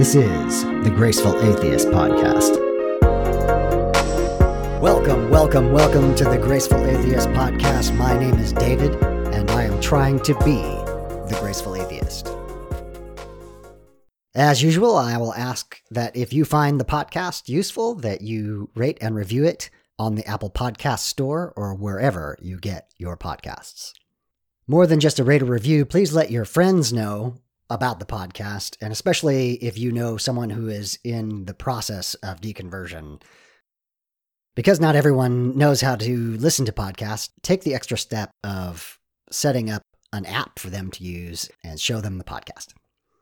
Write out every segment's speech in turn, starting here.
This is the Graceful Atheist Podcast. Welcome to the Graceful Atheist Podcast. My name is David, and I am trying to be the Graceful Atheist. As usual, I will ask that if you find the podcast useful, that you rate and review it on the Apple Podcast Store or wherever you get your podcasts. More than just a rate or review, please let your friends know about the podcast, and especially if you know someone who is in the process of deconversion. Because not everyone knows how to listen to podcasts, take the extra step of setting up an app for them to use and show them the podcast.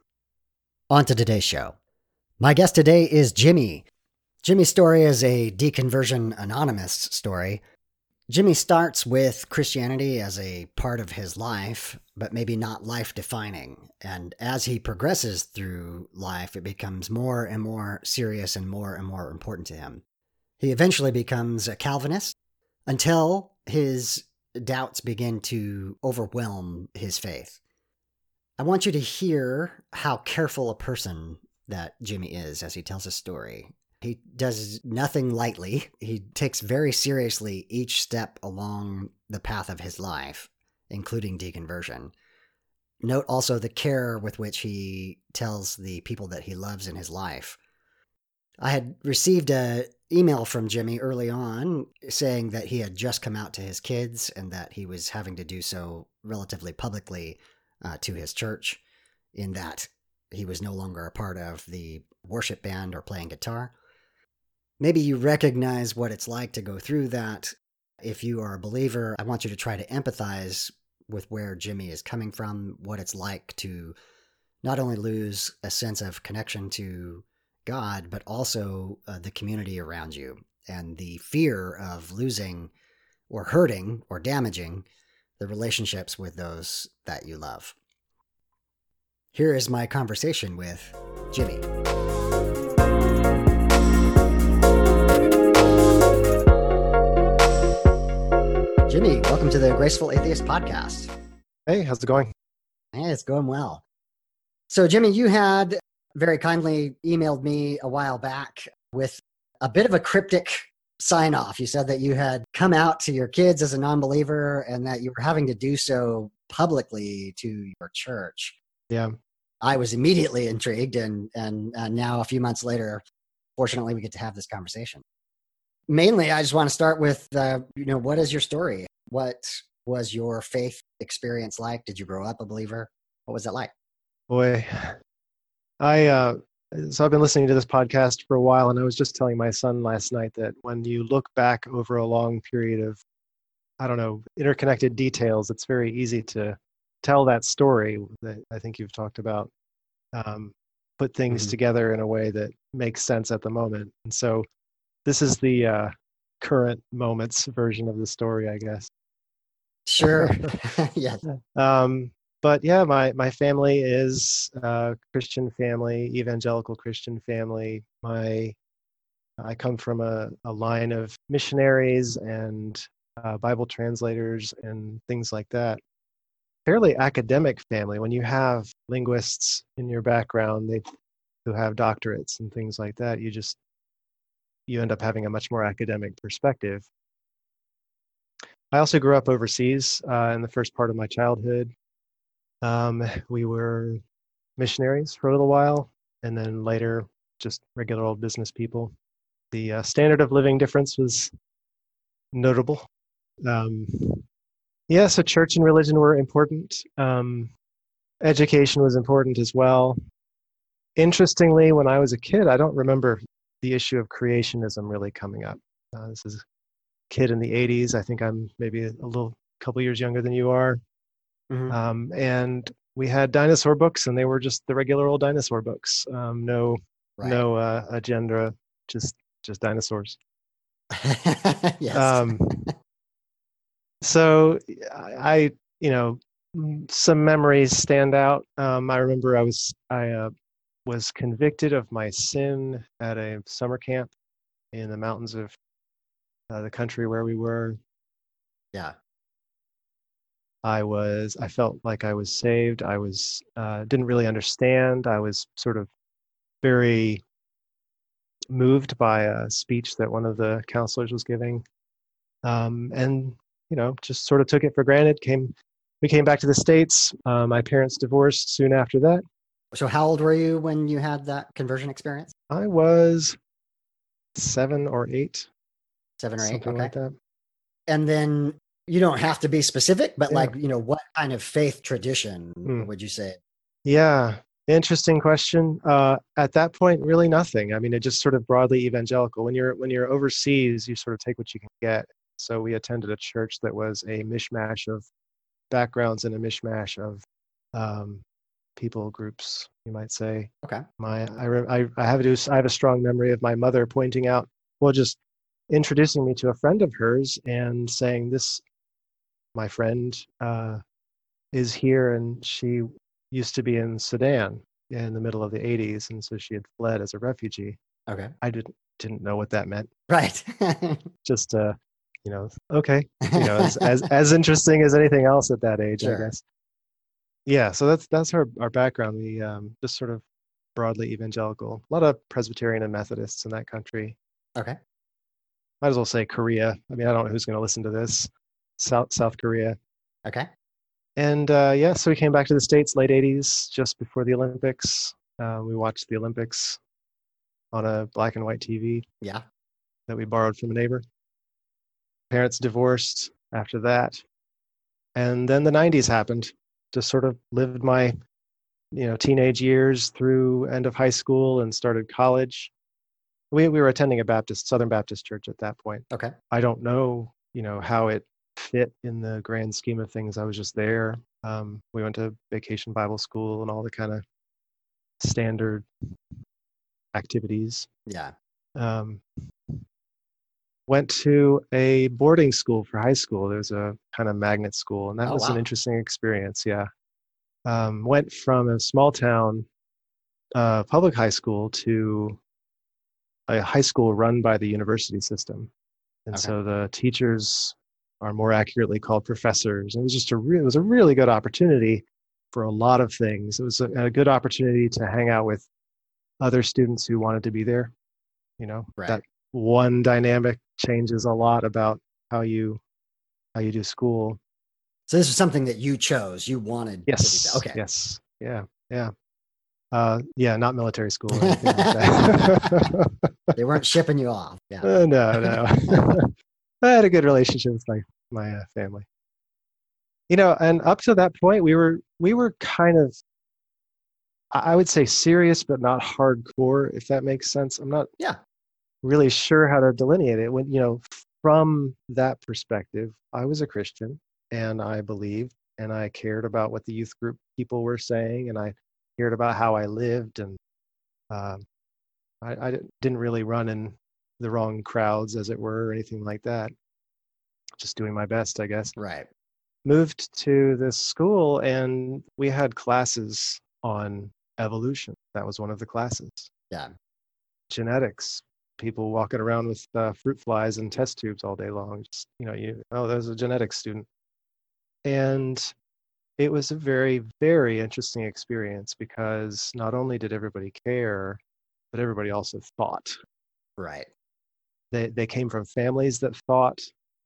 On to today's show. My guest today is Jimmy. Jimmy's story is a Deconversion Anonymous story. Jimmy starts with Christianity as a part of his life, but maybe not life-defining. And as he progresses through life, it becomes more and more serious and more important to him. He eventually becomes a Calvinist until his doubts begin to overwhelm his faith. I want you to hear how careful a person that Jimmy is as he tells his story. He does nothing lightly. He takes very seriously each step along the path of his life, including deconversion. Note also the care with which he tells the people that he loves in his life. I had received an email from Jimmy early on saying that he had just come out to his kids and that he was having to do so relatively publicly to his church, in that he was no longer a part of the worship band or playing guitar. Maybe you recognize what it's like to go through that. If you are a believer, I want you to try to empathize with where Jimmy is coming from, what it's like to not only lose a sense of connection to God, but also the community around you, and the fear of losing or hurting or damaging the relationships with those that you love. Here is my conversation with Jimmy. Jimmy, welcome to the Graceful Atheist Podcast. Hey, how's it going? Hey, it's going well. So, Jimmy, you had very kindly emailed me a while back with a bit of a cryptic sign-off. You said that you had come out to your kids as a non-believer and that you were having to do so publicly to your church. Yeah. I was immediately intrigued, and now a few months later, fortunately, we get to have this conversation. Mainly, I just want to start with, what is your story? What was your faith experience like? Did you grow up a believer? What was it like? Boy, so I've been listening to this podcast for a while, and I was just telling my son last night that when you look back over a long period of, interconnected details, it's very easy to tell that story that I think you've talked about, put things together in a way that makes sense at the moment. And so this is the current moments version of the story, I guess. Sure. Yes. But yeah, my family is a Christian family, evangelical Christian family. I come from a line of missionaries and Bible translators and things like that. Fairly academic family. When you have linguists in your background, who have doctorates and things like that, you end up having a much more academic perspective. I also grew up overseas in the first part of my childhood. We were missionaries for a little while, and then later just regular old business people. The standard of living difference was notable. So church and religion were important. Education was important as well. Interestingly, when I was a kid, I don't remember the issue of creationism really coming up. This is a kid in the 80s. I think I'm maybe a couple years younger than you are. Mm-hmm. And we had dinosaur books, and they were just the regular old dinosaur books. No agenda, just dinosaurs. Yes. So I some memories stand out. I remember I was convicted of my sin at a summer camp in the mountains of the country where we were. Yeah. I felt like I was saved. I didn't really understand. I was sort of very moved by a speech that one of the counselors was giving, and just sort of took it for granted. We came back to the States. My parents divorced soon after that. So how old were you when you had that conversion experience? I was 7 or 8, 7 or 8, something okay. like that. And then you don't have to be specific, but Yeah. what kind of faith tradition would you say? Yeah, interesting question. At that point, really nothing. I mean, it just sort of broadly evangelical. When you're overseas, you sort of take what you can get. So we attended a church that was a mishmash of backgrounds and a mishmash of people groups, you might say. Okay. I have a strong memory of my mother pointing out, well, just introducing me to a friend of hers and saying, my friend is here, and she used to be in Sudan in the middle of the 80s, and so she had fled as a refugee. Okay. I didn't know what that meant. Right. Just okay, as interesting as anything else at that age, sure. I guess. Yeah, so that's our background. We just sort of broadly evangelical. A lot of Presbyterian and Methodists in that country. Okay. Might as well say Korea. I mean, I don't know who's going to listen to this. South Korea. Okay. And so we came back to the States late 80s, just before the Olympics. We watched the Olympics on a black and white TV. Yeah. That we borrowed from a neighbor. Parents divorced after that. And then the 90s happened. Just sort of lived my, teenage years through end of high school and started college. We were attending a Southern Baptist church at that point. Okay. I don't know, how it fit in the grand scheme of things. I was just there. We went to Vacation Bible School and all the kind of standard activities. Yeah. Went to a boarding school for high school. There's a kind of magnet school, and that was an interesting experience. Yeah. Went from a small town public high school to a high school run by the university system. And so the teachers are more accurately called professors. It was just it was a really good opportunity for a lot of things. It was a good opportunity to hang out with other students who wanted to be there. Right. That one dynamic changes a lot about how you do school. So this was something that you chose. You wanted yes. to do that. Okay. Yes. Yeah. Yeah. Not military school or anything like that. They weren't shipping you off. Yeah. No. I had a good relationship with my family. And up to that point, we were kind of, I would say, serious but not hardcore, if that makes sense. I'm not really sure how to delineate it. When from that perspective, I was a Christian, and I believed, and I cared about what the youth group people were saying, and I cared about how I lived, and I didn't really run in the wrong crowds, as it were, or anything like that. Just doing my best, I guess. Right. Moved to this school, and we had classes on evolution. That was one of the classes. Yeah. Genetics. People walking around with fruit flies and test tubes all day long. Just, there's a genetics student. And it was a very, very interesting experience, because not only did everybody care, but everybody also thought. Right. They came from families that thought,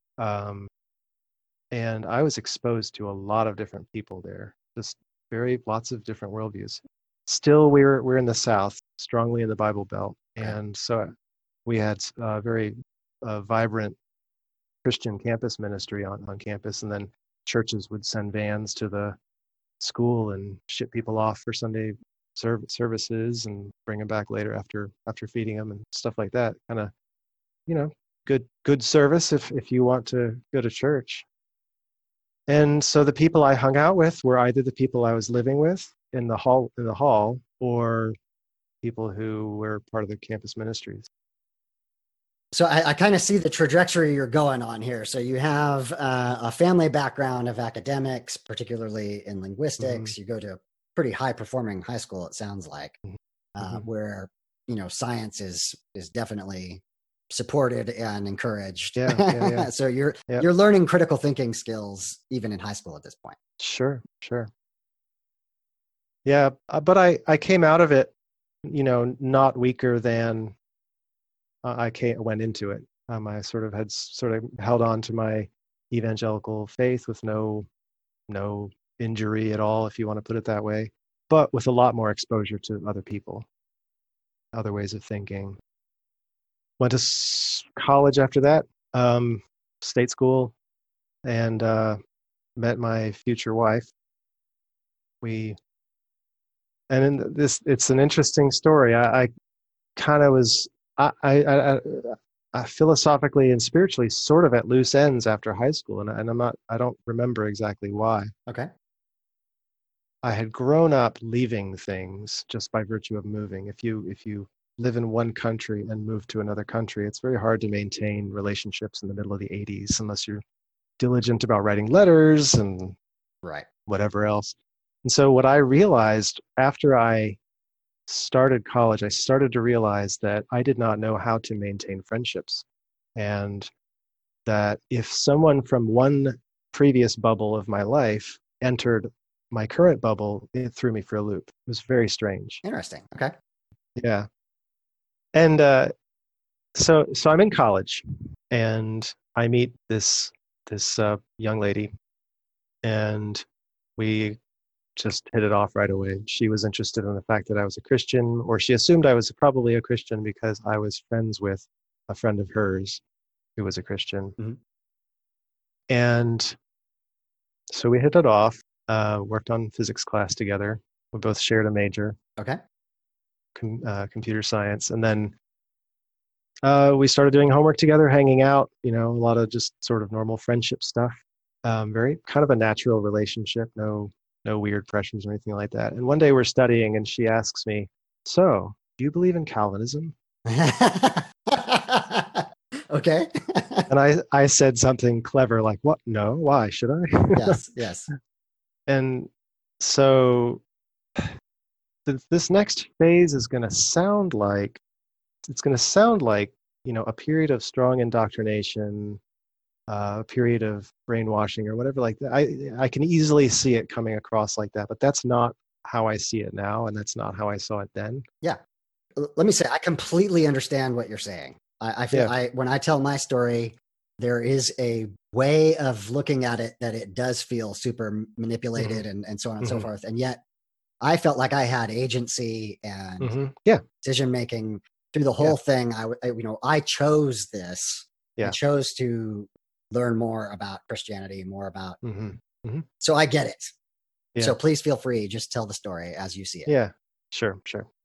and I was exposed to a lot of different people there. Just lots of different worldviews. Still, we're in the South, strongly in the Bible Belt, and so we had a very vibrant Christian campus ministry on campus, and then churches would send vans to the school and ship people off for Sunday services and bring them back later after feeding them and stuff like that. Kind of, good service if you want to go to church. And so the people I hung out with were either the people I was living with in the hall, or people who were part of the campus ministries. So I kind of see the trajectory you're going on here. So you have a family background of academics, particularly in linguistics. Mm-hmm. You go to a pretty high-performing high school, it sounds like, where science is definitely supported and encouraged. Yeah. So you're learning critical thinking skills even in high school at this point. Sure. Yeah, but I came out of it not weaker than went into it. I sort of held on to my evangelical faith with no injury at all, if you want to put it that way, but with a lot more exposure to other people, other ways of thinking. Went to college after that, state school, and met my future wife. It's an interesting story. I kind of was, I philosophically and spiritually sort of at loose ends after high school, and I don't remember exactly why. Okay. I had grown up leaving things just by virtue of moving. If you live in one country and move to another country, it's very hard to maintain relationships in the middle of the 80s unless you're diligent about writing letters and right, whatever else. And so what I realized after I started college, I started to realize that I did not know how to maintain friendships. And that if someone from one previous bubble of my life entered my current bubble, it threw me for a loop. It was very strange. Interesting. Okay. Yeah. And so I'm in college, and I meet this young lady, and we just hit it off right away. She was interested in the fact that I was a Christian, or she assumed I was probably a Christian because I was friends with a friend of hers who was a Christian. Mm-hmm. And so we hit it off, worked on physics class together. We both shared a major. Okay. Computer science. And then we started doing homework together, hanging out, a lot of just sort of normal friendship stuff. Very kind of a natural relationship, no weird pressures or anything like that. And one day we're studying and she asks me, "So, do you believe in Calvinism?" Okay. And I said something clever like, "What? No, why should I?" Yes. And so this next phase is going to sound like, a period of strong indoctrination, a period of brainwashing or whatever like that. I can easily see it coming across like that, but that's not how I see it now, and that's not how I saw it then. Yeah. Let me say, I completely understand what you're saying. I feel when I tell my story, there is a way of looking at it that it does feel super manipulated and so on and so forth. And yet I felt like I had agency and decision making through the whole thing. I chose this. I chose to learn more about Christianity, more about. So I get it. Yeah. So please feel free. Just tell the story as you see it. Yeah, sure.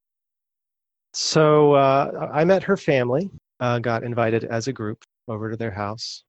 So I met her family, got invited as a group over to their house.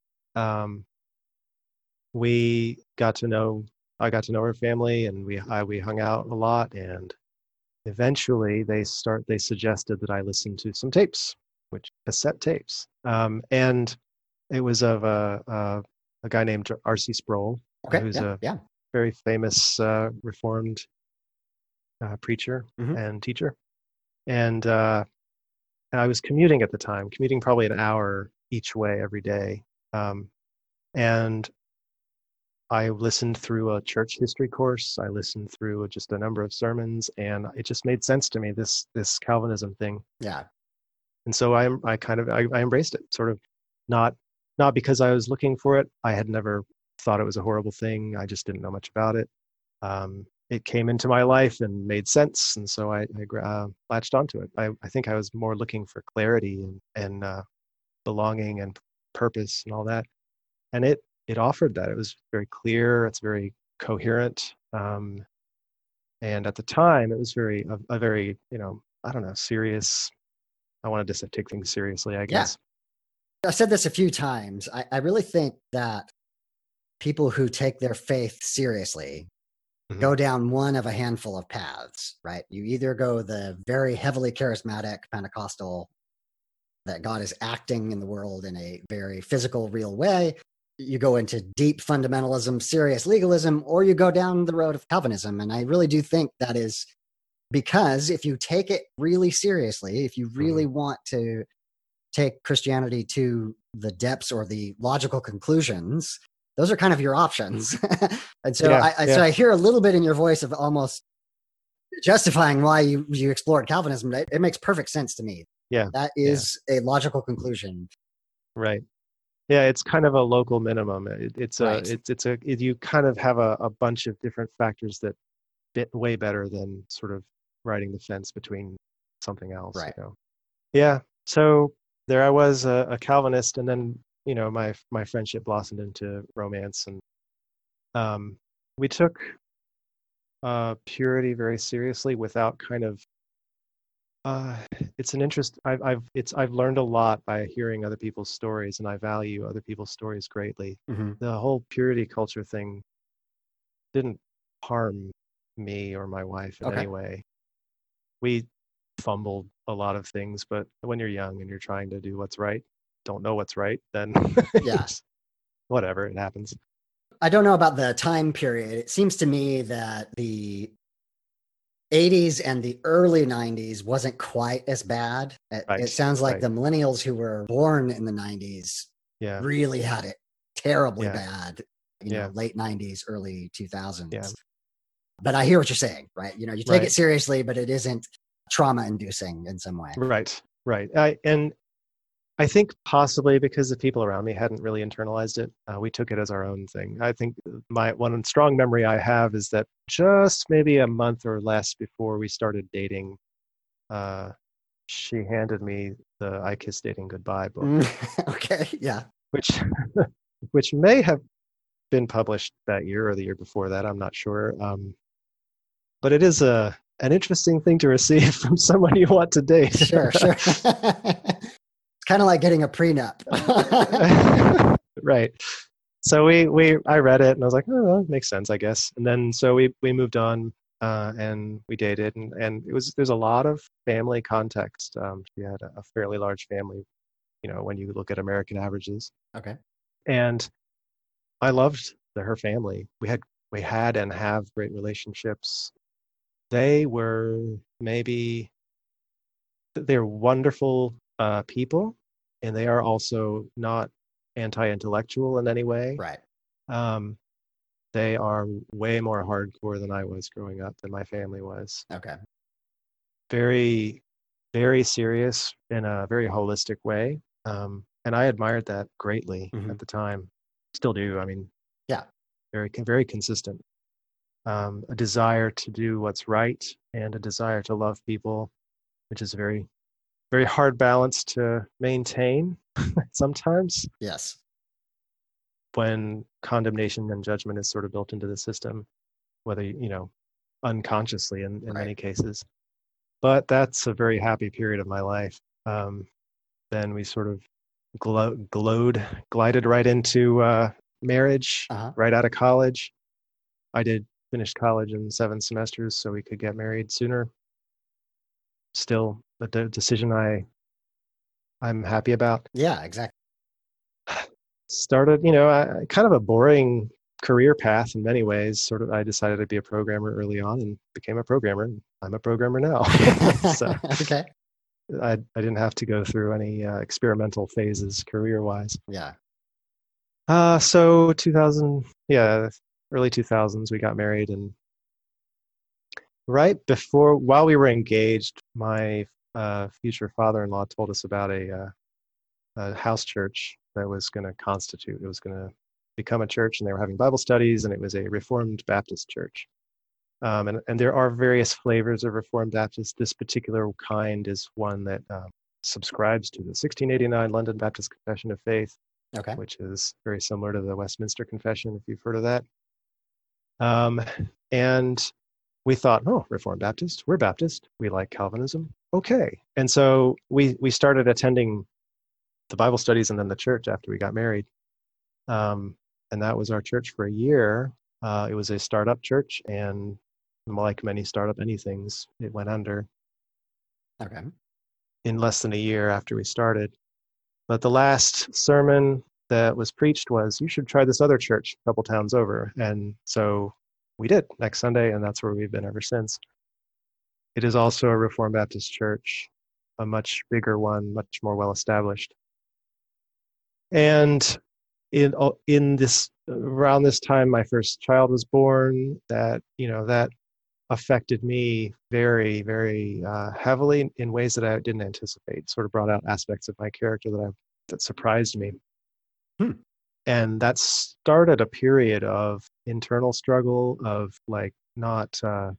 I got to know her family, and we hung out a lot, and eventually they suggested that I listen to some tapes, cassette tapes. And it was of a guy named R.C. Sproul, who's a very famous Reformed preacher and teacher. And I was commuting at the time, probably an hour each way every day. And I listened through a church history course. I listened through just a number of sermons, and it just made sense to me, this Calvinism thing. Yeah. And so I embraced it, sort of not because I was looking for it. I had never thought it was a horrible thing. I just didn't know much about it. It came into my life and made sense, and so I latched onto it. I think I was more looking for clarity and belonging and purpose and all that, and it offered that. It was very clear. It's very coherent, and at the time, it was a very serious. I wanted to take things seriously, I guess. Yeah. I said this a few times. I really think that people who take their faith seriously go down one of a handful of paths, right? You either go the very heavily charismatic Pentecostal, that God is acting in the world in a very physical, real way. You go into deep fundamentalism, serious legalism, or you go down the road of Calvinism. And I really do think that is because if you take it really seriously, if you really want to take Christianity to the depths or the logical conclusions, those are kind of your options. And so so I hear a little bit in your voice of almost justifying why you explored Calvinism, it makes perfect sense to me. Yeah. That is a logical conclusion. Right. Yeah, it's kind of a local minimum. Right. You kind of have a bunch of different factors that fit way better than sort of riding the fence between something else. Right. Yeah. So there I was, a Calvinist, and then my friendship blossomed into romance, and we took purity very seriously without kind of. It's an interest. I've learned a lot by hearing other people's stories, and I value other people's stories greatly. Mm-hmm. The whole purity culture thing didn't harm me or my wife in any way. We fumbled a lot of things, but when you're young and you're trying to do what's right, don't know what's right, then Yeah, whatever, it happens. I don't know about the time period. It seems to me that the 80s and the early 90s wasn't quite as bad. It sounds like the millennials who were born in the 90s really had it terribly bad, late 90s, early 2000s. Yeah. But I hear what you're saying, right? You take it seriously, but it isn't trauma inducing in some way. Right. I think possibly because the people around me hadn't really internalized it, we took it as our own thing. I think my one strong memory I have is that just maybe a month or less before we started dating, she handed me the I Kiss Dating Goodbye book. Okay, yeah. Which may have been published that year or the year before that. I'm not sure. But it is an interesting thing to receive from someone you want to date. Sure. It's kind of like getting a prenup. Right. So I read it and I was like, oh, well, it makes sense, I guess. And then so we moved on, and we dated, and there's a lot of family context. She had a fairly large family, when you look at American averages. Okay. And I loved her family. We had and have great relationships. They're wonderful people, and they are also not anti-intellectual in any way. Right. They are way more hardcore than I was growing up, than my family was. Okay. Very, very serious in a very holistic way. And I admired that greatly at the time. Still do. I mean, yeah, very, very consistent. A desire to do what's right and a desire to love people, which is a very, very hard balance to maintain sometimes. Yes. When condemnation and judgment is sort of built into the system, whether, unconsciously in many cases. But that's a very happy period of my life. Then we sort of glided right into marriage, right out of college. I did finish college in 7 semesters so we could get married sooner. Still a decision I'm happy about. Yeah, exactly. Started, kind of a boring career path in many ways. Sort of, I decided to be a programmer early on and became a programmer. I'm a programmer now. So okay. I didn't have to go through any experimental phases career-wise. Yeah. So 2000, early 2000s, we got married, and while we were engaged, my future father-in-law told us about a house church that was going to constitute. It was going to become a church, and they were having Bible studies, and it was a Reformed Baptist church. And there are various flavors of Reformed Baptist. This particular kind is one that subscribes to the 1689 London Baptist Confession of Faith, which is very similar to the Westminster Confession, if you've heard of that. And we thought, Reformed Baptist, we're Baptist, we like Calvinism, okay. And so we started attending the Bible studies and then the church after we got married. And that was our church for a year. It was a startup church, and like many startup anythings, it went under. Okay. In less than a year after we started. But the last sermon that was preached was, you should try this other church a couple towns over. And so we did next Sunday, and that's where we've been ever since. It is also a Reformed Baptist church, a much bigger one, much more well-established. And around this time, my first child was born. That affected me very, very heavily in ways that I didn't anticipate. Sort of brought out aspects of my character that surprised me. Hmm. And that started a period of internal struggle, of like not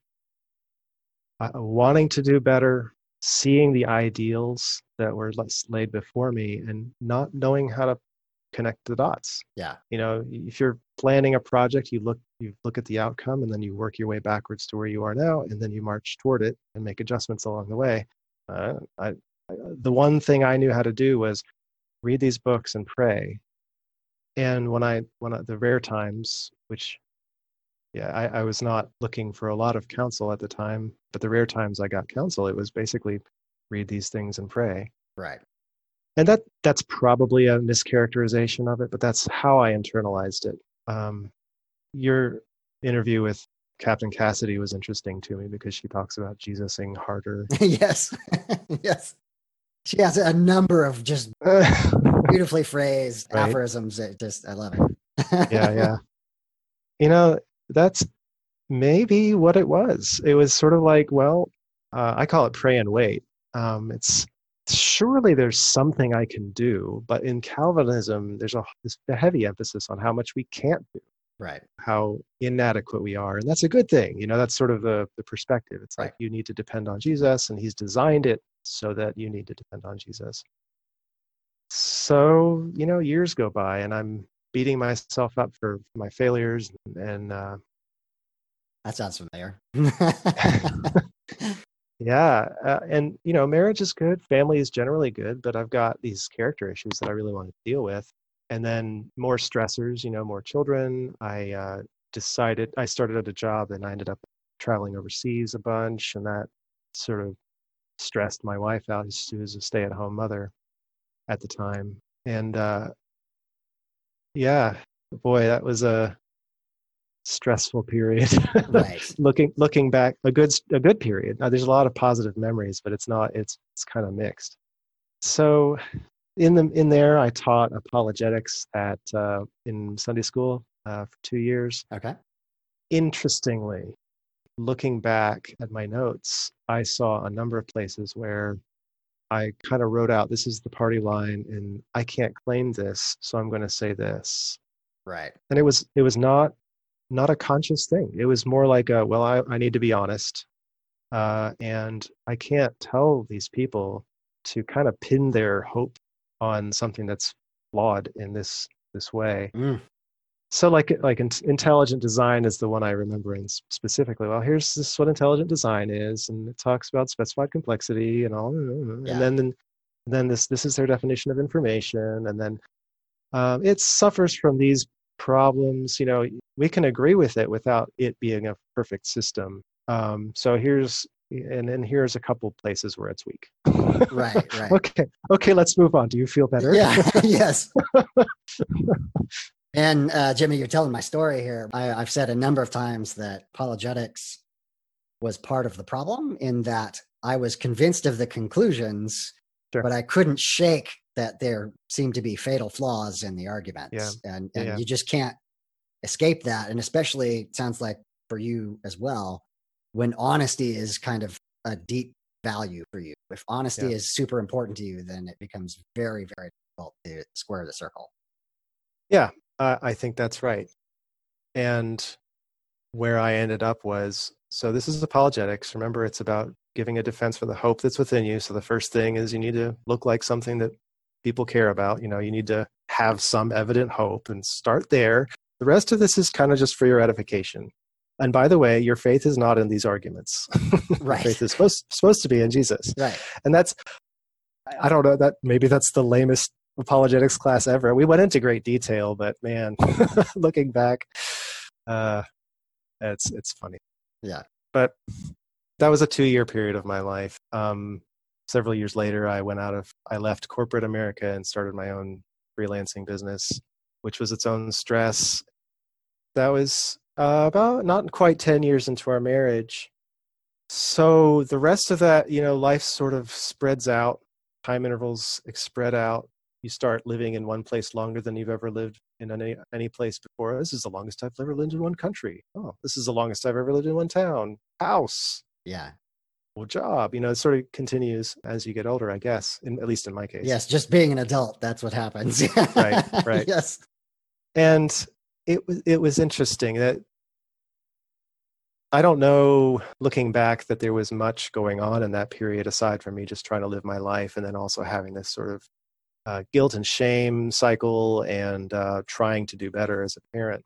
wanting to do better, seeing the ideals that were laid before me, and not knowing how to connect the dots. Yeah. You know, if you're planning a project, you look at the outcome, and then you work your way backwards to where you are now, and then you march toward it and make adjustments along the way. The one thing I knew how to do was read these books and pray. And when the rare times, which I was not looking for a lot of counsel at the time, but the rare times I got counsel, it was basically read these things and pray. Right. And that's probably a mischaracterization of it, but that's how I internalized it. Your interview with Captain Cassidy was interesting to me because she talks about Jesusing harder. Yes. Yes. She has a number of just beautifully phrased Right. aphorisms that just, I love it. Yeah. You know, that's maybe what it was. It was sort of like, well, I call it pray and wait. It's surely there's something I can do, but in Calvinism, there's a heavy emphasis on how much we can't do, Right. how inadequate we are, and that's a good thing. You know, that's sort of the perspective. It's Right. like you need to depend on Jesus, and He's designed it so that you need to depend on Jesus. So, you know, years go by, and I'm beating myself up for my failures, and That sounds familiar. yeah, and you know, marriage is good, family is generally good, but I've got these character issues that I really want to deal with, and then more stressors, you know, more children. I decided I started at a job, and I ended up traveling overseas a bunch, and that sort of stressed my wife out. She was a stay-at-home mother at the time, and yeah, boy, that was a stressful period. Right. Looking back, a good period. Now, there's a lot of positive memories, but it's kind of mixed. So in there, I taught apologetics at in Sunday school for 2 years. Okay. Interestingly, looking back at my notes, I saw a number of places where I kind of wrote out, this is the party line, and I can't claim this, so I'm going to say this. Right. And it was not a conscious thing. It was more like I need to be honest, and I can't tell these people to kind of pin their hope on something that's flawed in this way. So like intelligent design is the one I remember in specifically. Well, here's this what intelligent design is, and it talks about specified complexity and all, Yeah. and then this is their definition of information, and then it suffers from these problems. You know, we can agree with it without it being a perfect system. So here's a couple places where it's weak. Right. Okay, let's move on. Do you feel better? Yeah. Yes. And Jimmy, you're telling my story here. I've said a number of times that apologetics was part of the problem, in that I was convinced of the conclusions, Sure. but I couldn't shake that there seemed to be fatal flaws in the arguments. Yeah. And you just can't escape that. And especially, it sounds like for you as well, when honesty is kind of a deep value for you. If honesty is super important to you, then it becomes very, very difficult to square the circle. Yeah, I think that's right. And where I ended up was, so this is apologetics. Remember, it's about giving a defense for the hope that's within you. So the first thing is you need to look like something that people care about. You know, you need to have some evident hope and start there. The rest of this is kind of just for your edification. And by the way, your faith is not in these arguments. Right. Faith is supposed to be in Jesus. Right. And that's, I don't know, that maybe that's the lamest apologetics class ever. We went into great detail, but man, looking back, it's funny. Yeah. But that was a 2-year period of my life. Several years later, I left corporate America and started my own freelancing business, which was its own stress. That was about not quite 10 years into our marriage. So the rest of that, you know, life sort of spreads out, time intervals spread out. you start living in one place longer than you've ever lived in any place before. This is the longest I've ever lived in one country. Oh, this is the longest I've ever lived in one town. House. Yeah. Well, job. It sort of continues as you get older, I guess, at least in my case. Yes, just being an adult, that's what happens. Right. Yes. And it was interesting that I don't know, looking back, that there was much going on in that period aside from me just trying to live my life, and then also having this sort of guilt and shame cycle, and trying to do better as a parent.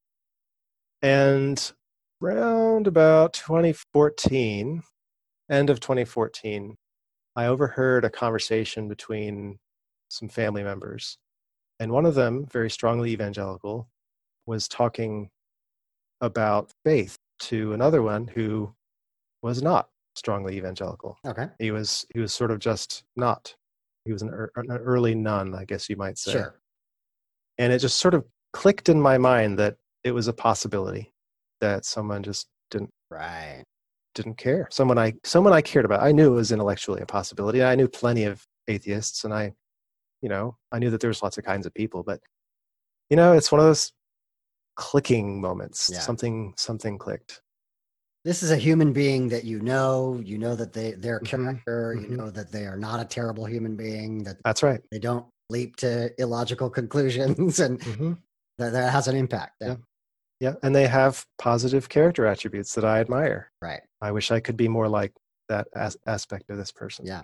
And around about 2014, end of 2014, I overheard a conversation between some family members. And one of them, very strongly evangelical, was talking about faith to another one who was not strongly evangelical. Okay. He was sort of just not. He was an early nun, I guess you might say. Sure. And it just sort of clicked in my mind that it was a possibility that someone just didn't care. Someone I cared about. I knew it was intellectually a possibility. I knew plenty of atheists, and I knew that there was lots of kinds of people, but it's one of those clicking moments. Yeah. Something clicked. This is a human being that you know that their character, Mm-hmm. you know that they are not a terrible human being, that That's right. they don't leap to illogical conclusions, and that has an impact. Yeah, and they have positive character attributes that I admire. Right. I wish I could be more like that aspect of this person. Yeah.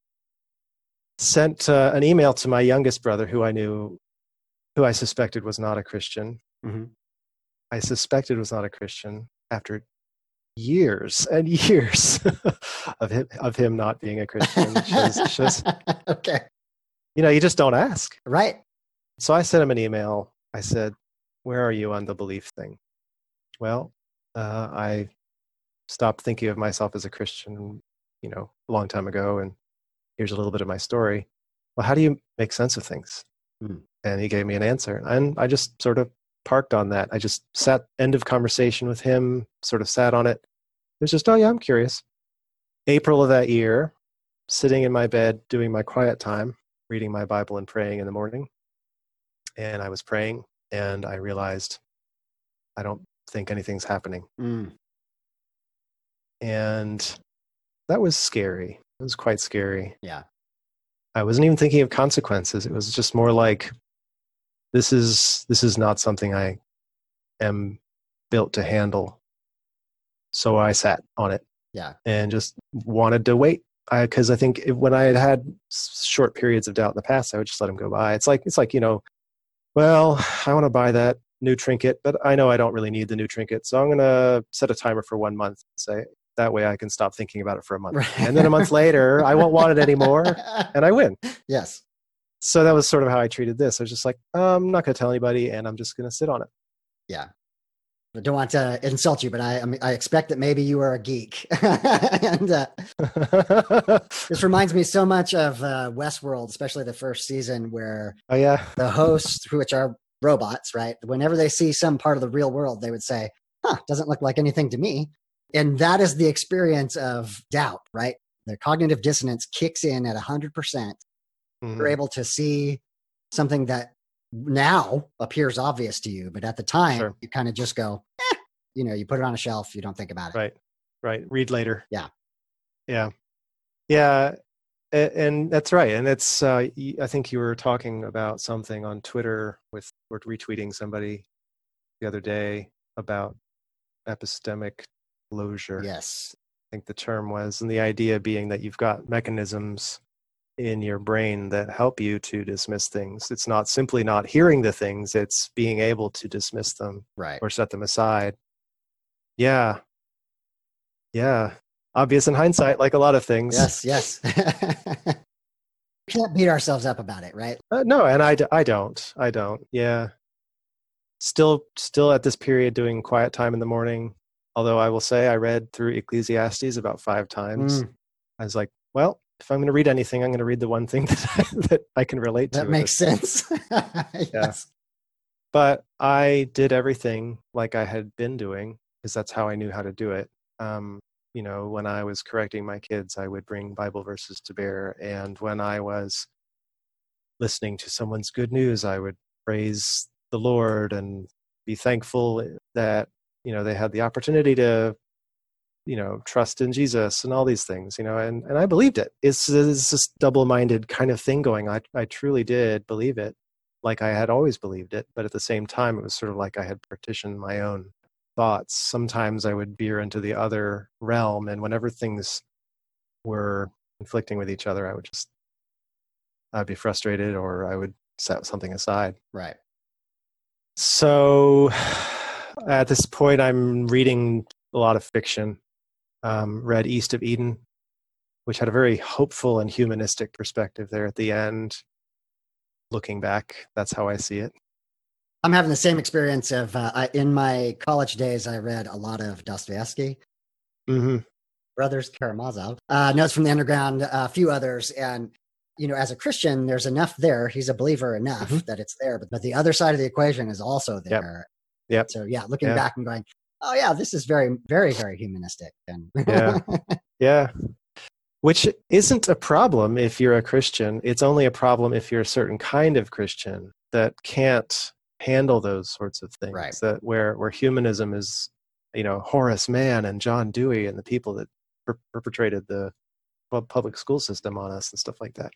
Sent an email to my youngest brother, who I suspected was not a Christian. Mm-hmm. I suspected was not a Christian after years and years of him not being a Christian. Okay. You just don't ask. Right. So I sent him an email. I said, "Where are you on the belief thing?" Well, I stopped thinking of myself as a Christian, a long time ago, and here's a little bit of my story. Well, how do you make sense of things? And he gave me an answer, and I just sort of parked on that. I just end of conversation with him, sort of sat on it. It was just, oh yeah, I'm curious. April of that year, sitting in my bed, doing my quiet time, reading my Bible and praying in the morning. And I was praying, and I realized I don't think anything's happening. And that was scary. It was quite scary. Yeah. I wasn't even thinking of consequences. It was just more like, this is not something I am built to handle. So I sat on it. Yeah. And just wanted to wait. Because I think when I had short periods of doubt in the past, I would just let them go by. It's like, well, I want to buy that new trinket, but I know I don't really need the new trinket. So I'm going to set a timer for 1 month. Say, that way I can stop thinking about it for a month. Right. And then a month later, I won't want it anymore, and I win. Yes. So that was sort of how I treated this. I was just like, I'm not going to tell anybody, and I'm just going to sit on it. Yeah. I don't want to insult you, but I expect that maybe you are a geek. And this reminds me so much of Westworld, especially the first season, where the hosts, which are robots, right? Whenever they see some part of the real world, they would say, doesn't look like anything to me. And that is the experience of doubt, right? The cognitive dissonance kicks in at 100%. You're able to see something that now appears obvious to you, but at the time, you kind of just go, you put it on a shelf, you don't think about it. Right. Read later. Yeah. And that's right. And it's, I think you were talking about something on Twitter or retweeting somebody the other day about epistemic closure. Yes. I think the term was, and the idea being that you've got mechanisms in your brain that help you to dismiss things. It's not simply not hearing the things, it's being able to dismiss them, right, or set them aside. Yeah. Obvious in hindsight, like a lot of things. Yes. We can't beat ourselves up about it, right? No, and I don't. Yeah. Still at this period doing quiet time in the morning. Although I will say I read through Ecclesiastes about 5 times. I was like, well, if I'm going to read anything, I'm going to read the one thing that I can relate to. That makes sense. Yes. Yeah. But I did everything like I had been doing, because that's how I knew how to do it. When I was correcting my kids, I would bring Bible verses to bear. And when I was listening to someone's good news, I would praise the Lord and be thankful that, they had the opportunity to, trust in Jesus and all these things, and I believed it. It's this double-minded kind of thing going. I truly did believe it, like I had always believed it, but at the same time, it was sort of like I had partitioned my own thoughts. Sometimes I would veer into the other realm, and whenever things were conflicting with each other, I'd be frustrated, or I would set something aside. Right. So at this point, I'm reading a lot of fiction. Read East of Eden, which had a very hopeful and humanistic perspective there at the end. Looking back, that's how I see it. I'm having the same experience of, in my college days, I read a lot of Dostoevsky, Brothers Karamazov, Notes from the Underground, a few others. And, as a Christian, there's enough there. He's a believer enough that it's there. But the other side of the equation is also there. Yep. So, looking back and going, oh, yeah, this is very, very, very humanistic. And Yeah. Which isn't a problem if you're a Christian. It's only a problem if you're a certain kind of Christian that can't handle those sorts of things. Right. That where humanism is, Horace Mann and John Dewey and the people that perpetrated the public school system on us and stuff like that.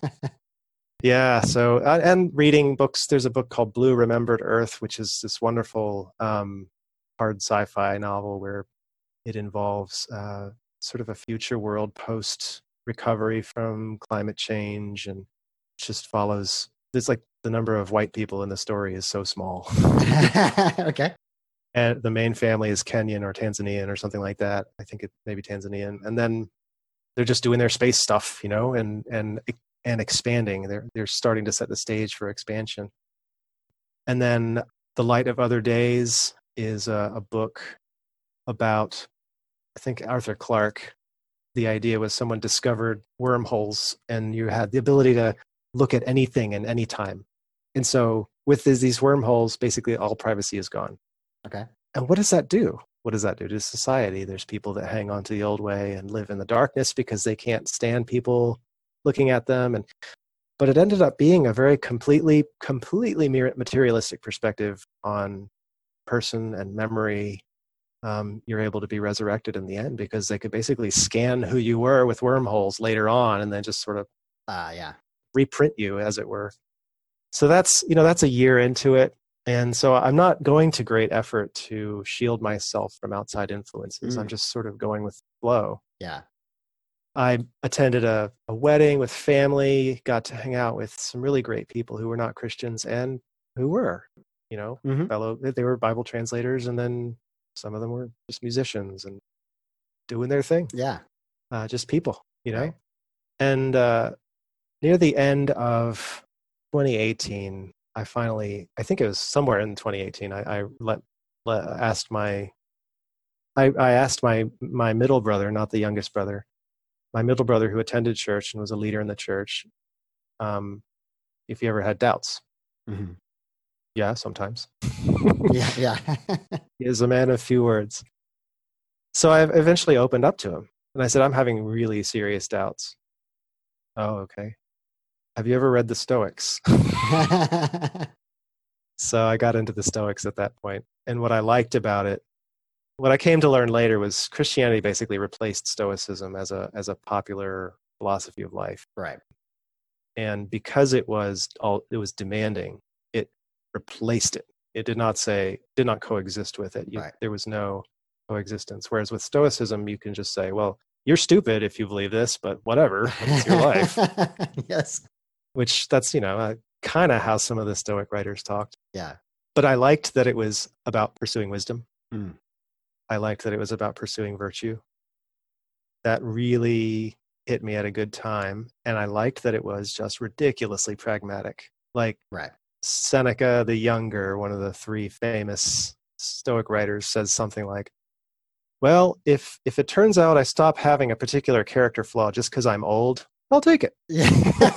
Yeah. So, and reading books, there's a book called Blue Remembered Earth, which is this wonderful hard sci-fi novel where it involves sort of a future world post recovery from climate change, and just follows. There's like the number of white people in the story is so small. Okay. And the main family is Kenyan or Tanzanian or something like that. I think it may be Tanzanian. And then they're just doing their space stuff, and expanding. They're starting to set the stage for expansion. And then The Light of Other Days is a book about, I think, Arthur Clarke. The idea was someone discovered wormholes, and you had the ability to look at anything and any time. And so with these wormholes, basically all privacy is gone. Okay. And what does that do? What does that do to society? There's people that hang on to the old way and live in the darkness because they can't stand people looking at them. But it ended up being a very completely materialistic perspective on person and memory. You're able to be resurrected in the end because they could basically scan who you were with wormholes later on and then just sort of reprint you, as it were. So that's a year into it. And so I'm not going to great effort to shield myself from outside influences. I'm just sort of going with the flow. Yeah. I attended a wedding with family, got to hang out with some really great people who were not Christians and who were, they were Bible translators, and then some of them were just musicians and doing their thing. Yeah. Just people, Right. And near the end of 2018, I think it was somewhere in 2018, I asked my middle brother, not the youngest brother, my middle brother who attended church and was a leader in the church, if he ever had doubts. Mm-hmm. Yeah, sometimes. Yeah. He is a man of few words. So I eventually opened up to him, and I said, I'm having really serious doubts. Oh, okay. Have you ever read the Stoics? So I got into the Stoics at that point. And what I liked about it, what I came to learn later, was Christianity basically replaced Stoicism as a popular philosophy of life. Right. And because it was demanding, it replaced it. It did not coexist with it. Right. There was no coexistence. Whereas with Stoicism, you can just say, well, you're stupid if you believe this, but whatever, it's your life. Yes. Which that's, kind of how some of the Stoic writers talked. Yeah. But I liked that it was about pursuing wisdom. Mm. I liked that it was about pursuing virtue. That really hit me at a good time. And I liked that it was just ridiculously pragmatic. Like Right. Seneca the Younger, one of the three famous Stoic writers, says something like, well, if it turns out I stop having a particular character flaw just because I'm old, I'll take it. Yeah.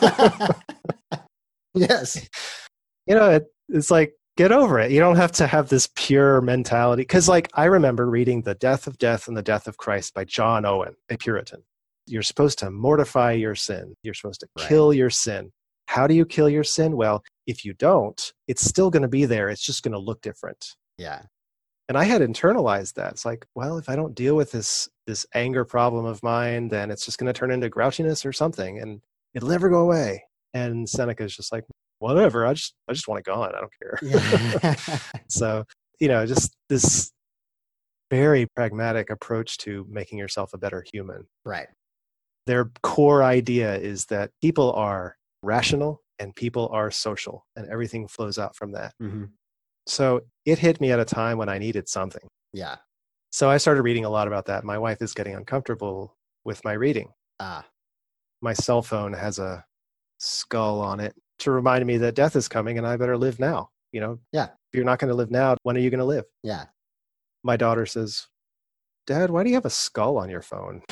Yes. It's like, get over it. You don't have to have this pure mentality. Because I remember reading The Death of Death and the Death of Christ by John Owen, a Puritan. You're supposed to mortify your sin. You're supposed to kill your sin. How do you kill your sin? Well, if you don't, it's still going to be there. It's just going to look different. Yeah. And I had internalized that. It's like, well, if I don't deal with this anger problem of mine, then it's just going to turn into grouchiness or something, and it'll never go away. And Seneca's just like, whatever. I just want it gone. I don't care. Yeah. So, just this very pragmatic approach to making yourself a better human. Right. Their core idea is that people are rational and people are social, and everything flows out from that. Mm-hmm. So it hit me at a time when I needed something. Yeah. So I started reading a lot about that. My wife is getting uncomfortable with my reading. My cell phone has a skull on it to remind me that death is coming and I better live now. Yeah. If you're not going to live now, when are you going to live? Yeah. My daughter says, Dad, why do you have a skull on your phone?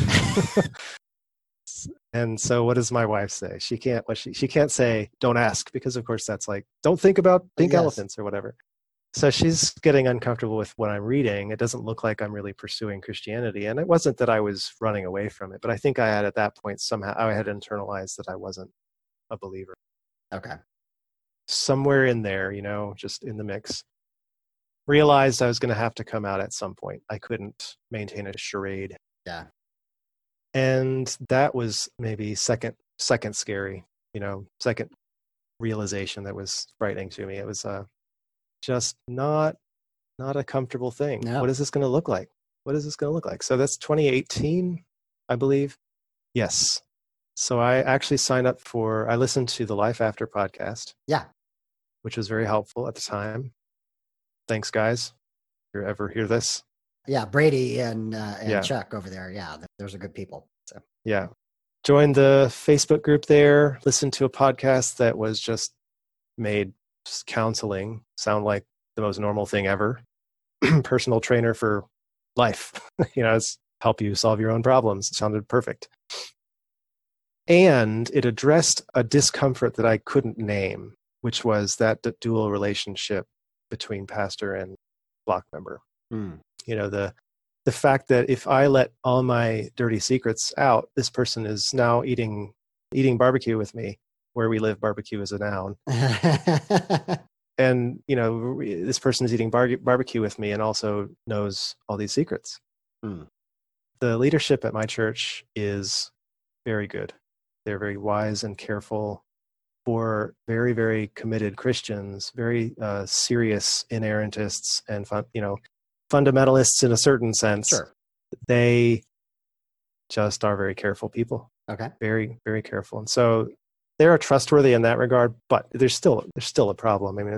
And so what does my wife say? She can't say, don't ask, because of course that's like, don't think about pink elephants or whatever. So she's getting uncomfortable with what I'm reading. It doesn't look like I'm really pursuing Christianity. And it wasn't that I was running away from it, but I think I had at that point somehow I had internalized that I wasn't a believer. Okay. Somewhere in there, just in the mix. Realized I was going to have to come out at some point. I couldn't maintain a charade. Yeah. And that was maybe second scary, second realization that was frightening to me. It was just not a comfortable thing. No. What is this going to look like? So that's 2018, I believe. Yes. So I actually signed up I listened to the Life After podcast. Yeah. Which was very helpful at the time. Thanks, guys. If you ever hear this. Yeah, Brady and Chuck over there. Yeah, those are good people. So. Yeah. Joined the Facebook group there, listened to a podcast that was just made counseling sound like the most normal thing ever. Personal trainer for life. It's help you solve your own problems. It sounded perfect. And it addressed a discomfort that I couldn't name, which was that dual relationship between pastor and flock member. The fact that if I let all my dirty secrets out, this person is now eating barbecue with me. Where we live, barbecue is a noun. And this person is eating barbecue with me and also knows all these secrets. The leadership at my church is very good. They're very wise and careful. For very, very committed Christians, very serious inerrantists and fundamentalists in a certain sense. Sure. They just are very careful people. Okay. Very, very careful. And so they are trustworthy in that regard, but there's still a problem. I mean,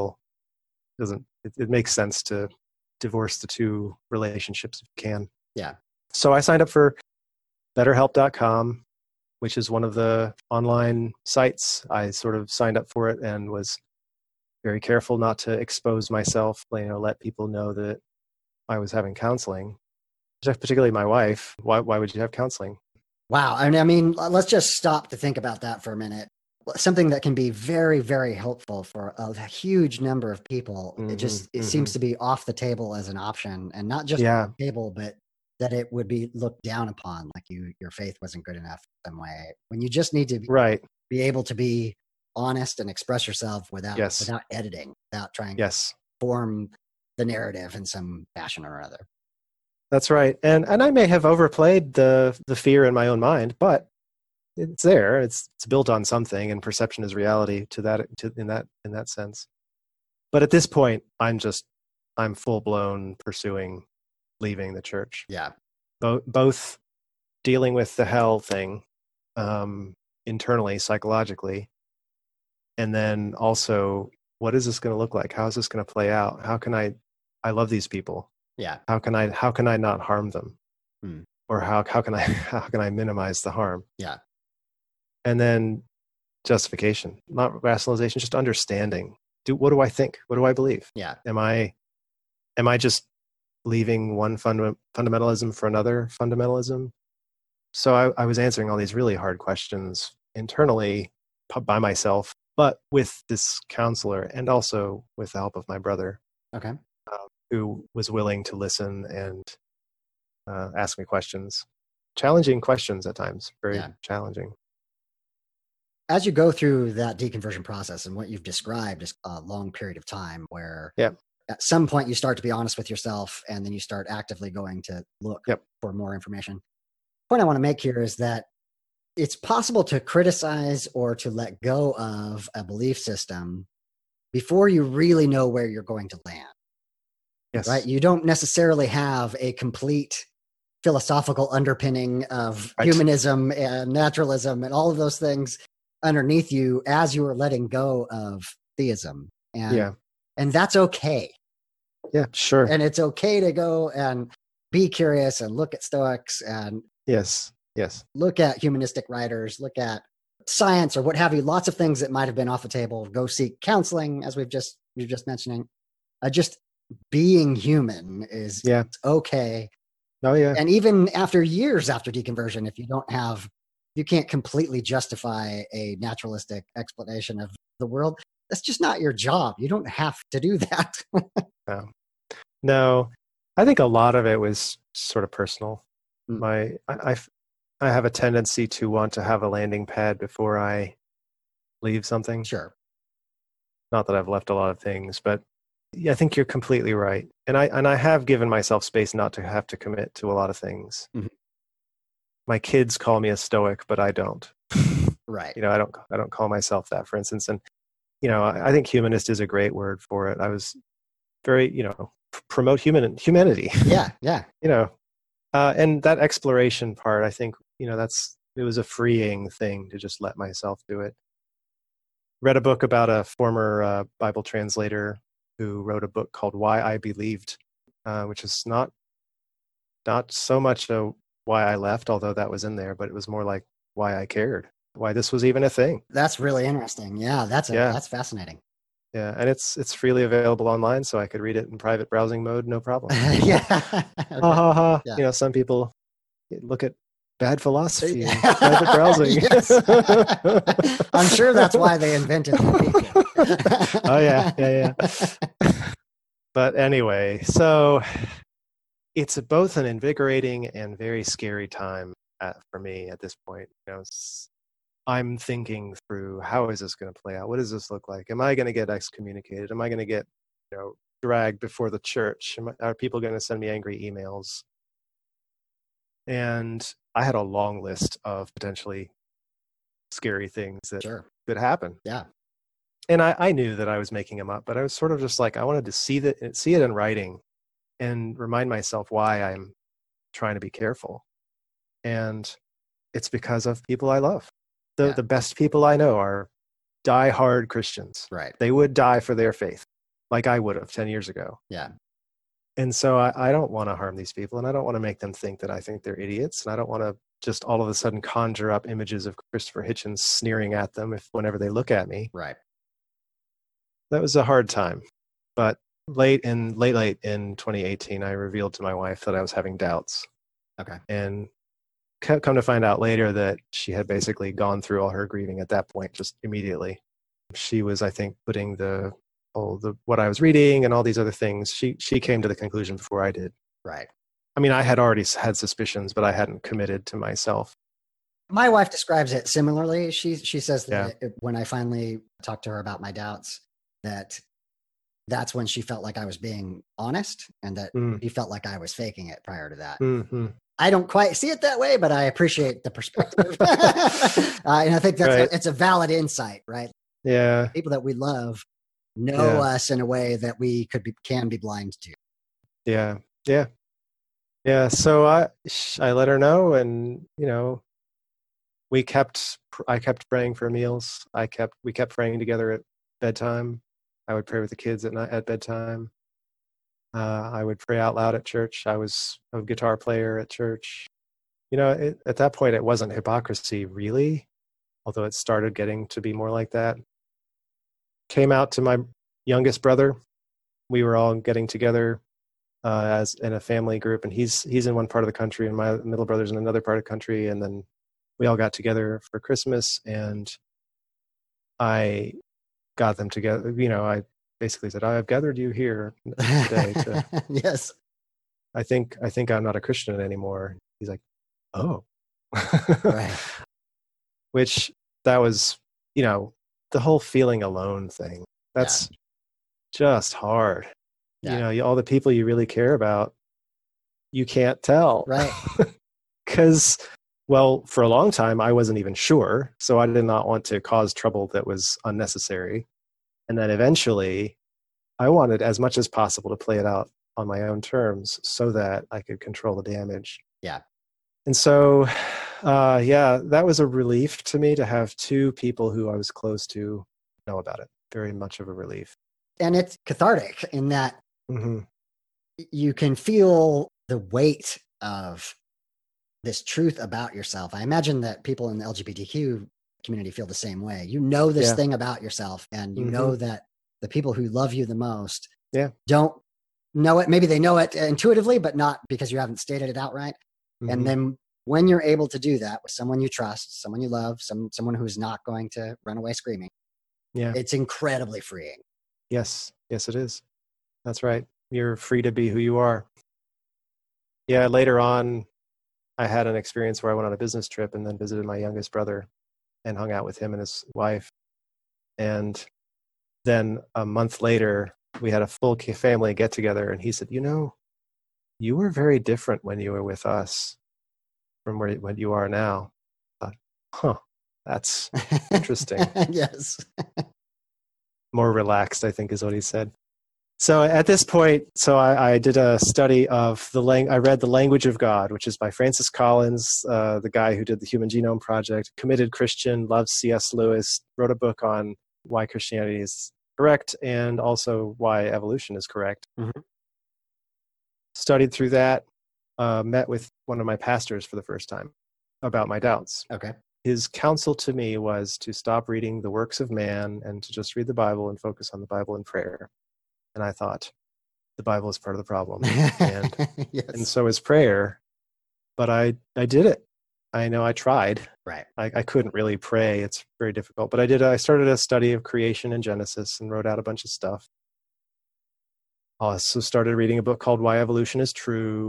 it makes sense to divorce the two relationships if you can. Yeah. So I signed up for BetterHelp.com, which is one of the online sites. I sort of signed up for it and was very careful not to expose myself, let people know that I was having counseling, particularly my wife. Why would you have counseling? Wow. I mean, let's just stop to think about that for a minute. Something that can be very, very helpful for a huge number of people. It seems to be off the table as an option, and not just off the table, but that it would be looked down upon, like your faith wasn't good enough in some way, when you just need to be able to be honest and express yourself without editing, without trying to form the narrative in some fashion or other. That's right. And I may have overplayed the fear in my own mind, but it's there. It's built on something, and perception is reality in that sense. But at this point, I'm full blown pursuing leaving the church. Yeah. Both dealing with the hell thing internally, psychologically, and then also, what is this going to look like? How is this going to play out? How can I love these people? Yeah. How can I not harm them? Or how can I minimize the harm? Yeah. And then justification, not rationalization, just understanding. What do I think? What do I believe? Yeah. Am I just leaving one fundamentalism for another fundamentalism? So I was answering all these really hard questions internally by myself, but with this counselor and also with the help of my brother. Okay. Who was willing to listen and ask me questions. Challenging questions at times, very challenging. as you go through that deconversion process and what you've described is a long period of time where Yep. at some point you start to be honest with yourself and then you start actively going to look Yep. for more information. The point I want to make here is that it's possible to criticize or to let go of a belief system before you really know where you're going to land. Yes. Right? You don't necessarily have a complete philosophical underpinning of Right. humanism and naturalism and all of those things underneath you as you are letting go of theism. And that's okay. Yeah, sure. And it's okay to go and be curious and look at Stoics and Yes. look at humanistic writers, look at science or what have you. Lots of things that might have been off the table. Go seek counseling, as we've just mentioning. Just being human is okay. Oh yeah. And even after years after deconversion, if you can't completely justify a naturalistic explanation of the world, that's just not your job. You don't have to do that. No, I think a lot of it was sort of personal. Mm. I have a tendency to want to have a landing pad before I leave something. Sure. Not that I've left a lot of things, but I think you're completely right. And I have given myself space not to have to commit to a lot of things. Mm-hmm. My kids call me a Stoic, but I don't. Right. I don't call myself that, for instance. And I think humanist is a great word for it. I was very, promote humanity. Yeah. And that exploration part, I think, it was a freeing thing to just let myself do it. Read a book about a former Bible translator who wrote a book called Why I Believed, which is not so much why I left, although that was in there, but it was more like why I cared, why this was even a thing. That's really interesting. Yeah, that's fascinating. Yeah, and it's freely available online, so I could read it in private browsing mode, no problem. Yeah. Okay. Yeah. Some people look at bad philosophy in private browsing. I'm sure that's why they invented it. Oh yeah. But anyway, so it's both an invigorating and very scary time for me at this point. I'm thinking through, how is this going to play out? What does this look like? Am I going to get excommunicated? Am I going to get, dragged before the church? Are people going to send me angry emails? And I had a long list of potentially scary things that could happen. Yeah. And I knew that I was making them up, but I was sort of just like, I wanted to see it in writing and remind myself why I'm trying to be careful. And it's because of people I love. The best people I know are die-hard Christians. Right. They would die for their faith, like I would have 10 years ago. Yeah. And so I don't want to harm these people, and I don't want to make them think that I think they're idiots, and I don't want to just all of a sudden conjure up images of Christopher Hitchens sneering at them whenever they look at me. Right. That was a hard time. But late in 2018, I revealed to my wife that I was having doubts. Okay. And come to find out later that she had basically gone through all her grieving at that point, just immediately. She was, I think, putting what I was reading and all these other things. She came to the conclusion before I did. Right. I mean, I had already had suspicions, but I hadn't committed to myself. My wife describes it similarly. She says that when I finally talked to her about my doubts, that's when she felt like I was being honest, and that she felt like I was faking it prior to that. Mm-hmm. I don't quite see it that way, but I appreciate the perspective. And I think it's a valid insight, right? Yeah. People that we love know us in a way that we can be blind to. Yeah. So I let her know, and I kept praying for meals. We kept praying together at bedtime. I would pray with the kids at bedtime. I would pray out loud at church. I was a guitar player at church. At that point, it wasn't hypocrisy, really, although it started getting to be more like that. Came out to my youngest brother. We were all getting together as in a family group, and he's in one part of the country, and my middle brother's in another part of the country, and then we all got together for Christmas, and I got them together. I basically said, I've gathered you here today to yes. I think I'm not a Christian anymore. He's like, oh. Right. Which that was the whole feeling alone thing, that's just hard. Yeah. All the people you really care about, you can't tell. Right. Because, well, for a long time, I wasn't even sure. So I did not want to cause trouble that was unnecessary. And then eventually, I wanted as much as possible to play it out on my own terms so that I could control the damage. Yeah. And so, that was a relief to me to have two people who I was close to know about it. Very much of a relief. And it's cathartic in that Mm-hmm. you can feel the weight of this truth about yourself. I imagine that people in the LGBTQ community feel the same way. You know this thing about yourself, and you know that the people who love you the most don't know it. Maybe they know it intuitively, but not because you haven't stated it outright. Mm-hmm. And then when you're able to do that with someone you trust, someone you love, someone who's not going to run away screaming, it's incredibly freeing. Yes, it is. That's right. You're free to be who you are. Yeah, later on, I had an experience where I went on a business trip and then visited my youngest brother and hung out with him and his wife. And then a month later, we had a full family get together, and he said, you were very different when you were with us from what you are now. I thought, that's interesting. Yes. More relaxed, I think is what he said. So at this point, I did a study of I read The Language of God, which is by Francis Collins, the guy who did the Human Genome Project, committed Christian, loves C.S. Lewis, wrote a book on why Christianity is correct and also why evolution is correct. Mm-hmm. Studied through that, met with one of my pastors for the first time about my doubts. Okay. His counsel to me was to stop reading the works of man and to just read the Bible and focus on the Bible and prayer. And I thought, the Bible is part of the problem. And, and so is prayer. But I did it. I know I tried. Right. I couldn't really pray. It's very difficult. But I started a study of creation and Genesis and wrote out a bunch of stuff. Also started reading a book called Why Evolution is True.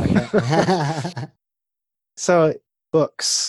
So books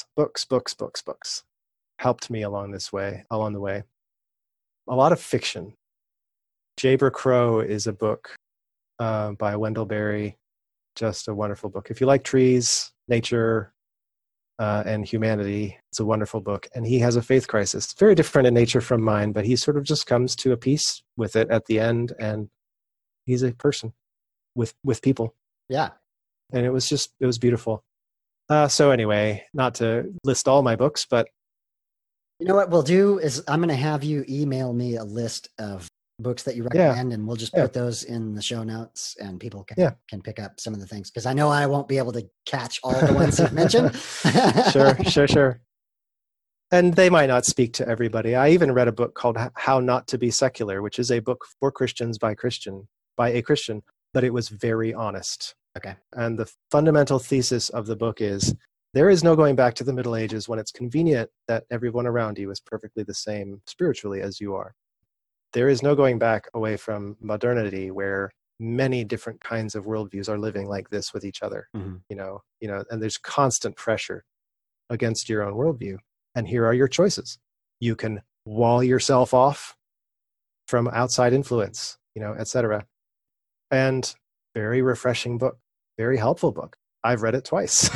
helped me along the way. A lot of fiction. Jayber Crow is a book by Wendell Berry, just a wonderful book. If you like trees, nature, and humanity, it's a wonderful book. And he has a faith crisis. It's very different in nature from mine, but he sort of just comes to a peace with it at the end, and he's a person with people. Yeah. And it was beautiful. So anyway, not to list all my books, but you know what we'll do is I'm going to have you email me a list of books that you recommend, and we'll just put those in the show notes, and people can pick up some of the things, because I know I won't be able to catch all the ones you've mentioned. Sure. And they might not speak to everybody. I even read a book called How Not to Be Secular, which is a book for Christians by a Christian, but it was very honest. Okay. And the fundamental thesis of the book is there is no going back to the Middle Ages when it's convenient that everyone around you is perfectly the same spiritually as you are. There is no going back away from modernity where many different kinds of worldviews are living like this with each other, and there's constant pressure against your own worldview. And here are your choices. You can wall yourself off from outside influence, etc. And very refreshing book, very helpful book. I've read it twice.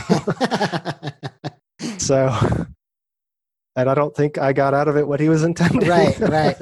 So, and I don't think I got out of it what he was intending. Right.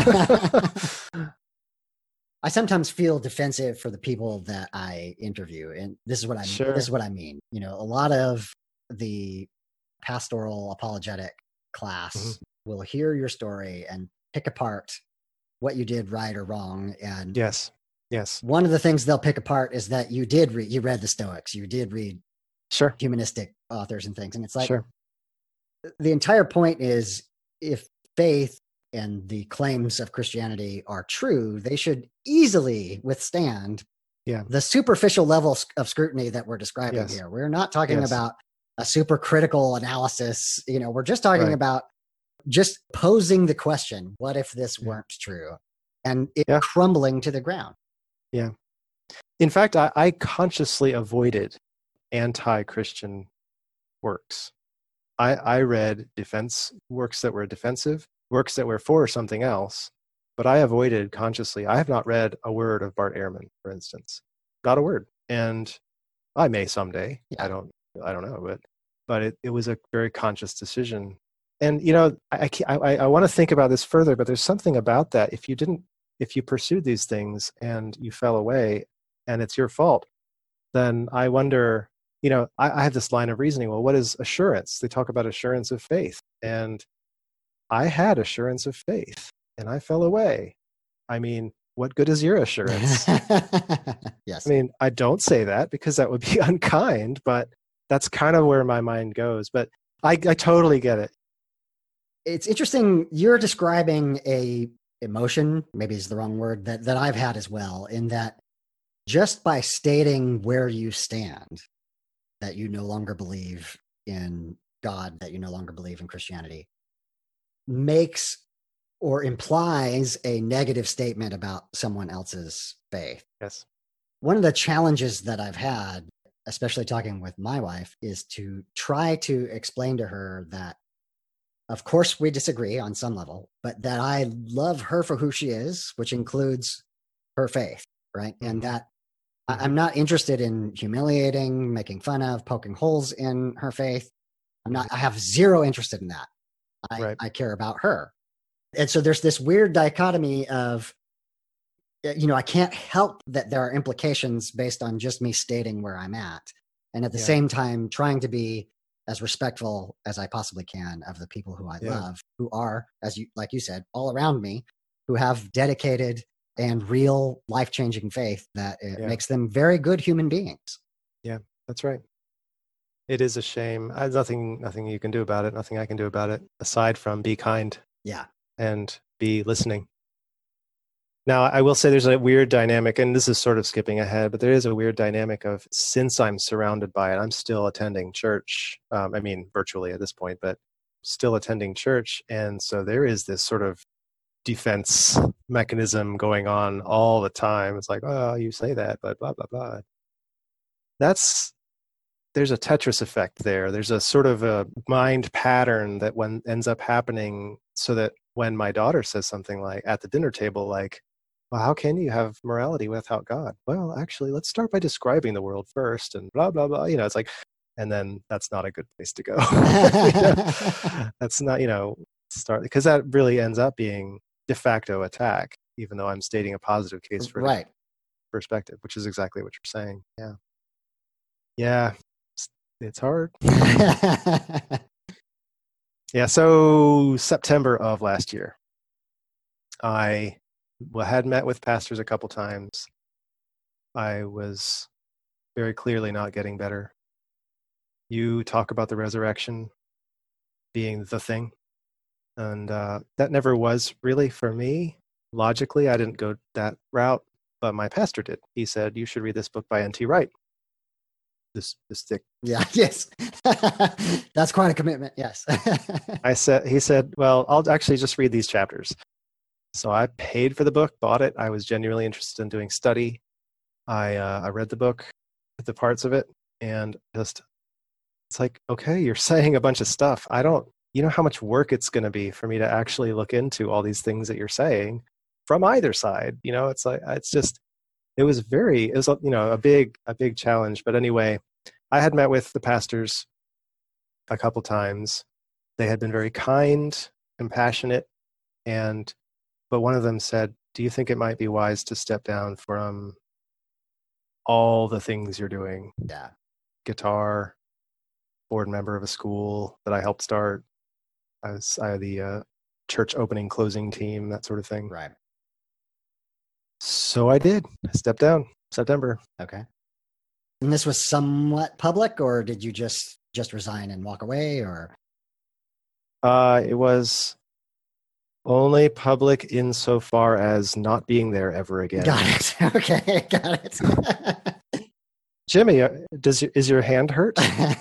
I sometimes feel defensive for the people that I interview, and this is what I mean. This is what I mean. A lot of the pastoral apologetic class will hear your story and pick apart what you did right or wrong. And yes, one of the things they'll pick apart is that you read the Stoics, you did read humanistic authors and things, and it's like the entire point is, if faith and the claims of Christianity are true, they should easily withstand the superficial level of scrutiny that we're describing here. We're not talking about a super critical analysis. We're just talking about just posing the question, what if this weren't true? And it crumbling to the ground. Yeah. In fact, I consciously avoided anti-Christian works. I read defense works that were defensive, works that were for something else. But I avoided consciously. I have not read a word of Bart Ehrman, for instance, not a word. And I may someday. Yeah. I don't know, but it was a very conscious decision. And I want to think about this further, but there's something about that. If you pursued these things and you fell away, and it's your fault, then I wonder. I have this line of reasoning. Well, what is assurance? They talk about assurance of faith, and I had assurance of faith, and I fell away. I mean, what good is your assurance? Yes. I mean, I don't say that because that would be unkind, but that's kind of where my mind goes. But I totally get it. It's interesting. You're describing a emotion, maybe is the wrong word, that I've had as well, in that just by stating where you stand, that you no longer believe in God, that you no longer believe in Christianity, makes or implies a negative statement about someone else's faith. Yes. One of the challenges that I've had, especially talking with my wife, is to try to explain to her that, of course, we disagree on some level, but that I love her for who she is, which includes her faith, right? Mm-hmm. And that I'm not interested in humiliating, making fun of, poking holes in her faith. I have zero interest in that. I care about her. And so there's this weird dichotomy of, I can't help that there are implications based on just me stating where I'm at. And at the same time, trying to be as respectful as I possibly can of the people who I love, who are, like you said, all around me, who have dedicated and real life-changing faith that makes them very good human beings. Yeah, that's right. It is a shame. There's nothing you can do about it. Nothing I can do about it aside from be kind. Yeah. And be listening. Now, I will say there's a weird dynamic, and this is sort of skipping ahead, but there is a weird dynamic of, since I'm surrounded by it, I'm still attending church. Virtually at this point, but still attending church. And so there is this sort of defense mechanism going on all the time. It's like, oh, you say that, but blah, blah, blah. There's a Tetris effect there. There's a sort of a mind pattern that ends up happening, so that when my daughter says something like at the dinner table, like, well, how can you have morality without God? Well, actually, let's start by describing the world first, and blah, blah, blah. It's like, and then that's not a good place to go. That's not, start, because that really ends up being de facto attack, even though I'm stating a positive case for perspective, which is exactly what you're saying. Yeah. Yeah. It's hard. Yeah, so September of last year, I had met with pastors a couple times. I was very clearly not getting better. You talk about the resurrection being the thing, and that never was really for me. Logically, I didn't go that route, but my pastor did. He said, you should read this book by N.T. Wright. This thick. Yeah. Yes. That's quite a commitment. Yes. He said, well, I'll actually just read these chapters. So I paid for the book, bought it. I was genuinely interested in doing study. I read the book, the parts of it, and it's like, okay, you're saying a bunch of stuff. You know how much work it's going to be for me to actually look into all these things that you're saying from either side. It's like, it was a big challenge. But anyway, I had met with the pastors a couple times. They had been very kind, compassionate, but one of them said, do you think it might be wise to step down from all the things you're doing? Yeah. Guitar, board member of a school that I helped start. I had the church opening, closing team, that sort of thing. Right. So I did. I stepped down September. Okay. And this was somewhat public, or did you just resign and walk away, or? It was only public insofar as not being there ever again. Got it. Okay, got it. Jimmy, is your hand hurt?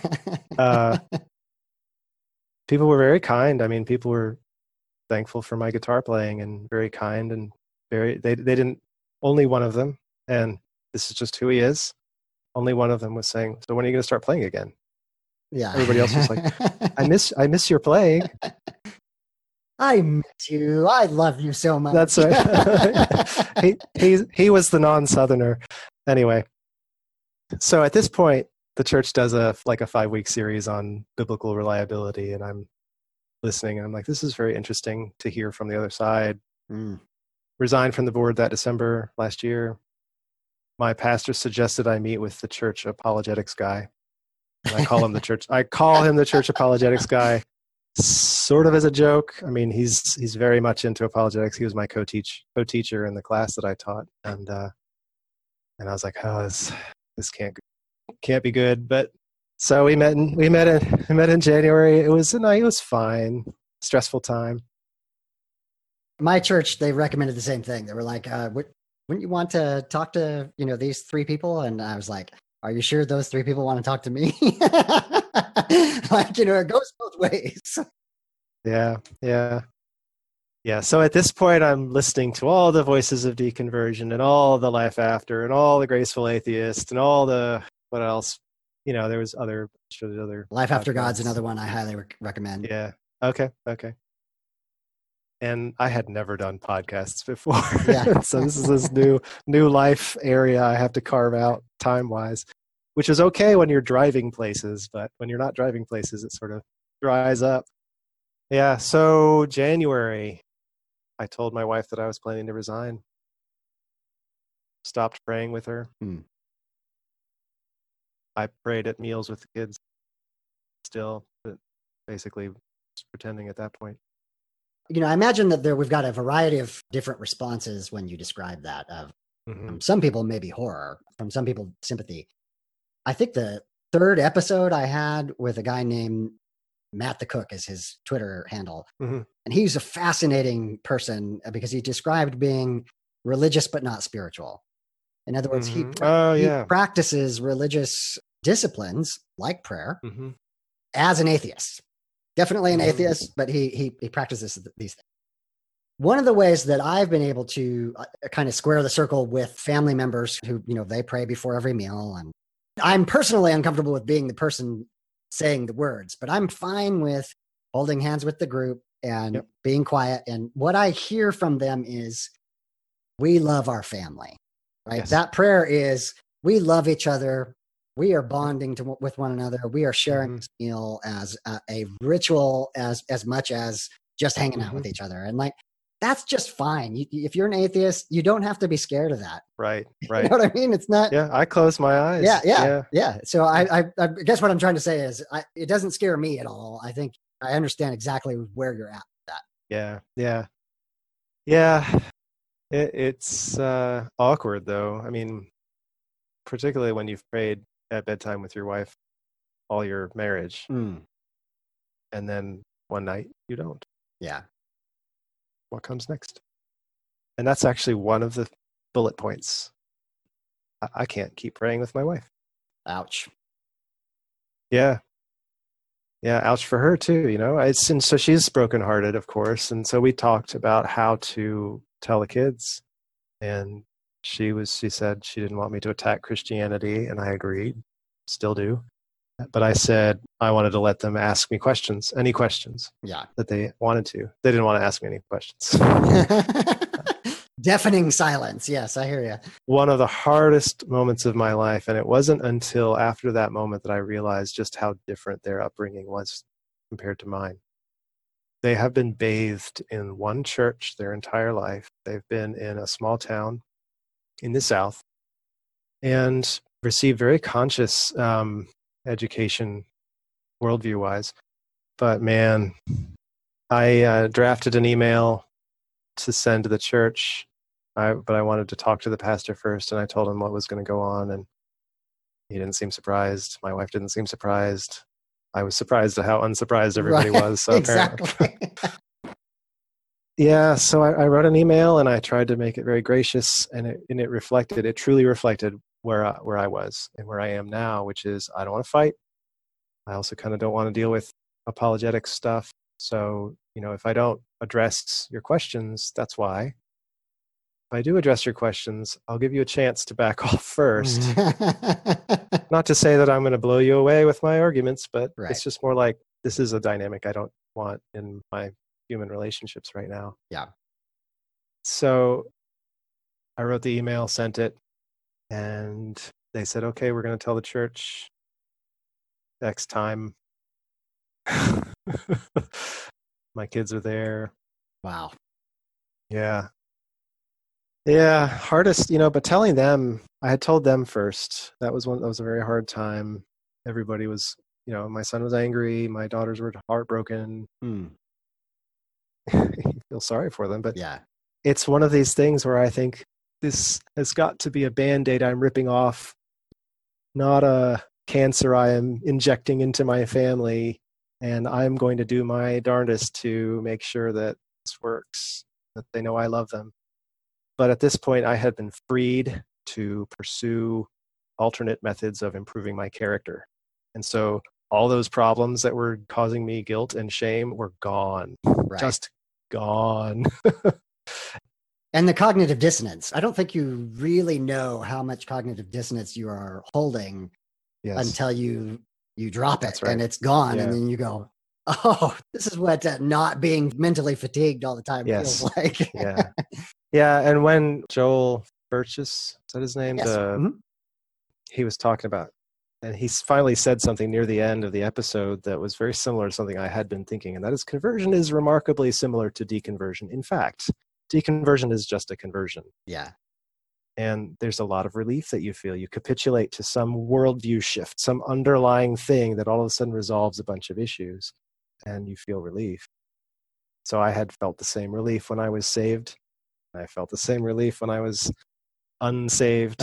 People were very kind. I mean, people were thankful for my guitar playing and very kind, and they didn't. Only one of them, and this is just who he is. Only one of them was saying, "So when are you going to start playing again?" Yeah. Everybody else was like, "I miss your playing." I miss you. I love you so much. That's right. he was the non-Southerner. Anyway, so at this point, the church does a 5-week series on biblical reliability, and I'm listening, and I'm like, this is very interesting to hear from the other side. Resigned from the board that December last year. My pastor suggested I meet with the church apologetics guy. And I call him the church apologetics guy, sort of as a joke. I mean, he's very much into apologetics. He was my co-teacher in the class that I taught, and I was like, oh, this can't be good. But so we met in January. It was fine. Stressful time. My church, they recommended the same thing. They were like, wouldn't you want to talk to, these 3 people? And I was like, are you sure those 3 people want to talk to me? It goes both ways. Yeah. So at this point, I'm listening to all the voices of deconversion and all the life after and all the graceful atheist and all the, what else? There was other Life After God's another one I highly recommend. Yeah. Okay. And I had never done podcasts before. Yeah. So this is this new life area I have to carve out time-wise, which is okay when you're driving places, but when you're not driving places, it sort of dries up. Yeah, so January, I told my wife that I was planning to resign. Stopped praying with her. I prayed at meals with the kids still, but basically just pretending at that point. I imagine that we've got a variety of different responses when you describe that. From some people, maybe horror. From some people, sympathy. I think the 3rd episode I had with a guy named Matt the Cook is his Twitter handle. And he's a fascinating person because he described being religious but not spiritual. In other words, he practices religious disciplines like prayer as an atheist. Definitely an atheist, but he practices these things. One of the ways that I've been able to kind of square the circle with family members who, they pray before every meal. And I'm personally uncomfortable with being the person saying the words, but I'm fine with holding hands with the group and being quiet. And what I hear from them is, we love our family, right? Yes. That prayer is, we love each other. We are bonding with one another. We are sharing this meal as a ritual as much as just hanging out with each other. And that's just fine. If you're an atheist, you don't have to be scared of that. Right. You know what I mean? It's not. Yeah, I close my eyes. Yeah. So I guess what I'm trying to say is it doesn't scare me at all. I think I understand exactly where you're at with that. Yeah. It's awkward though. I mean, particularly when you've prayed at bedtime with your wife all your marriage. And then one night you don't. Yeah. What comes next? And that's actually one of the bullet points. I can't keep praying with my wife. Ouch. Yeah, ouch for her too, and so she's brokenhearted, of course. And so we talked about how to tell the kids. And she said she didn't want me to attack Christianity, and I agreed, still do. But I said I wanted to let them ask me any questions that they wanted to. They didn't want to ask me any questions. Deafening silence. Yes, I hear you. One of the hardest moments of my life, and it wasn't until after that moment that I realized just how different their upbringing was compared to mine. They have been bathed in one church their entire life. They've been in a small town in the South and received very conscious education worldview-wise. But man, I drafted an email to send to the church, but I wanted to talk to the pastor first, and I told him what was going to go on, and he didn't seem surprised. My wife didn't seem surprised. I was surprised at how unsurprised everybody was. So exactly. Yeah, so I wrote an email, and I tried to make it very gracious, and it truly reflected where I was and where I am now, which is I don't want to fight. I also kind of don't want to deal with apologetic stuff. So, if I don't address your questions, that's why. If I do address your questions, I'll give you a chance to back off first. Not to say that I'm going to blow you away with my arguments, but It's just more like this is a dynamic I don't want in my human relationships right now. Yeah. So I wrote the email, sent it, and they said, okay, we're going to tell the church X time. My kids are there. Wow. Yeah. Yeah. Hardest, but telling them, I had told them first. That was a very hard time. Everybody was, my son was angry. My daughters were heartbroken. You feel sorry for them, but yeah, it's one of these things where I think this has got to be a Band-Aid I'm ripping off, not a cancer I am injecting into my family. And I'm going to do my darndest to make sure that this works, that they know I love them. But at this point, I had been freed to pursue alternate methods of improving my character. And so all those problems that were causing me guilt and shame were gone, just gone. And the cognitive dissonance. I don't think you really know how much cognitive dissonance you are holding until you drop it and it's gone. And then you go, oh, this is what not being mentally fatigued all the time feels like. Yeah. And when Joel Burgess, is that his name? Yes. He was talking about, and he finally said something near the end of the episode that was very similar to something I had been thinking, and that is conversion is remarkably similar to deconversion. In fact, deconversion is just a conversion. Yeah. And there's a lot of relief that you feel. You capitulate to some worldview shift, some underlying thing that all of a sudden resolves a bunch of issues, and you feel relief. So I had felt the same relief when I was saved. I felt the same relief when I was unsaved.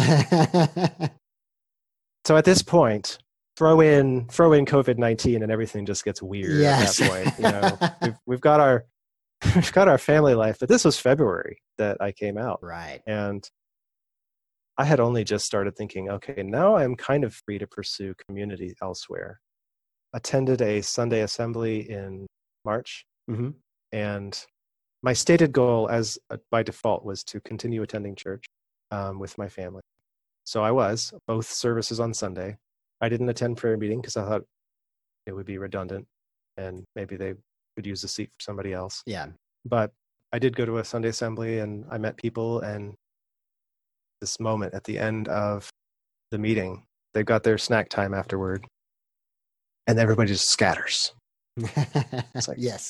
So at this point, throw in COVID-19 and everything just gets weird at that point. We've got our family life, but this was February that I came out. Right. And I had only just started thinking, okay, now I'm kind of free to pursue community elsewhere. Attended a Sunday assembly in March. And my stated goal by default was to continue attending church with my family. So I was, both services on Sunday. I didn't attend prayer meeting because I thought it would be redundant and maybe they could use the seat for somebody else. Yeah. But I did go to a Sunday assembly and I met people, and this moment at the end of the meeting, they've got their snack time afterward and everybody just scatters. It's like, yes.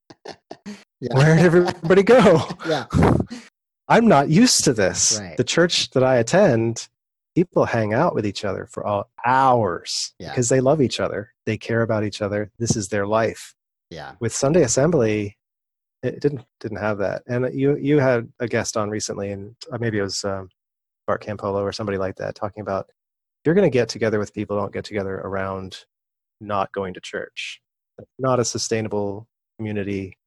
Where did everybody go? Yeah. I'm not used to this. Right. The church that I attend, people hang out with each other for hours because they love each other. They care about each other. This is their life. Yeah. With Sunday assembly, it didn't have that. And you had a guest on recently, and maybe it was Bart Campolo or somebody like that, talking about if you're going to get together with people, don't get together around not going to church. Not a sustainable community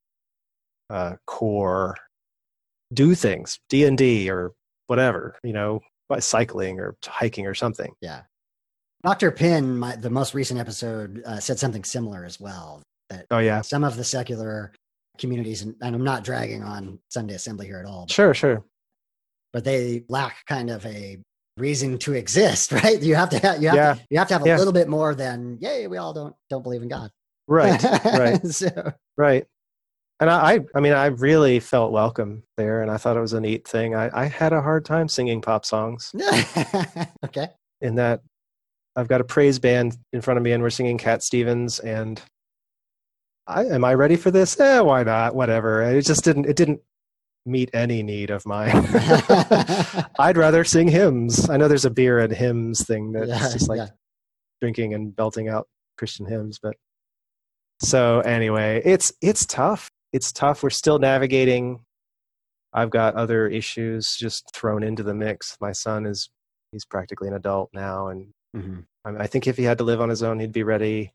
core. Do things, D&D or whatever, by cycling or cycling or something. Yeah. Dr. Pinn, the most recent episode, said something similar as well. That some of the secular communities, and I'm not dragging on Sunday assembly here at all. Sure. But they lack kind of a reason to exist, right? You have to have a little bit more than, yay, we all don't believe in God. Right. Right. And I really felt welcome there, and I thought it was a neat thing. I had a hard time singing pop songs. Okay. In that I've got a praise band in front of me and we're singing Cat Stevens, and am I ready for this? Why not? Whatever. It didn't meet any need of mine. I'd rather sing hymns. I know there's a beer and hymns thing that's just like drinking and belting out Christian hymns, but so anyway, it's tough. It's tough. We're still navigating. I've got other issues just thrown into the mix. My son he's practically an adult now, and I think if he had to live on his own, he'd be ready,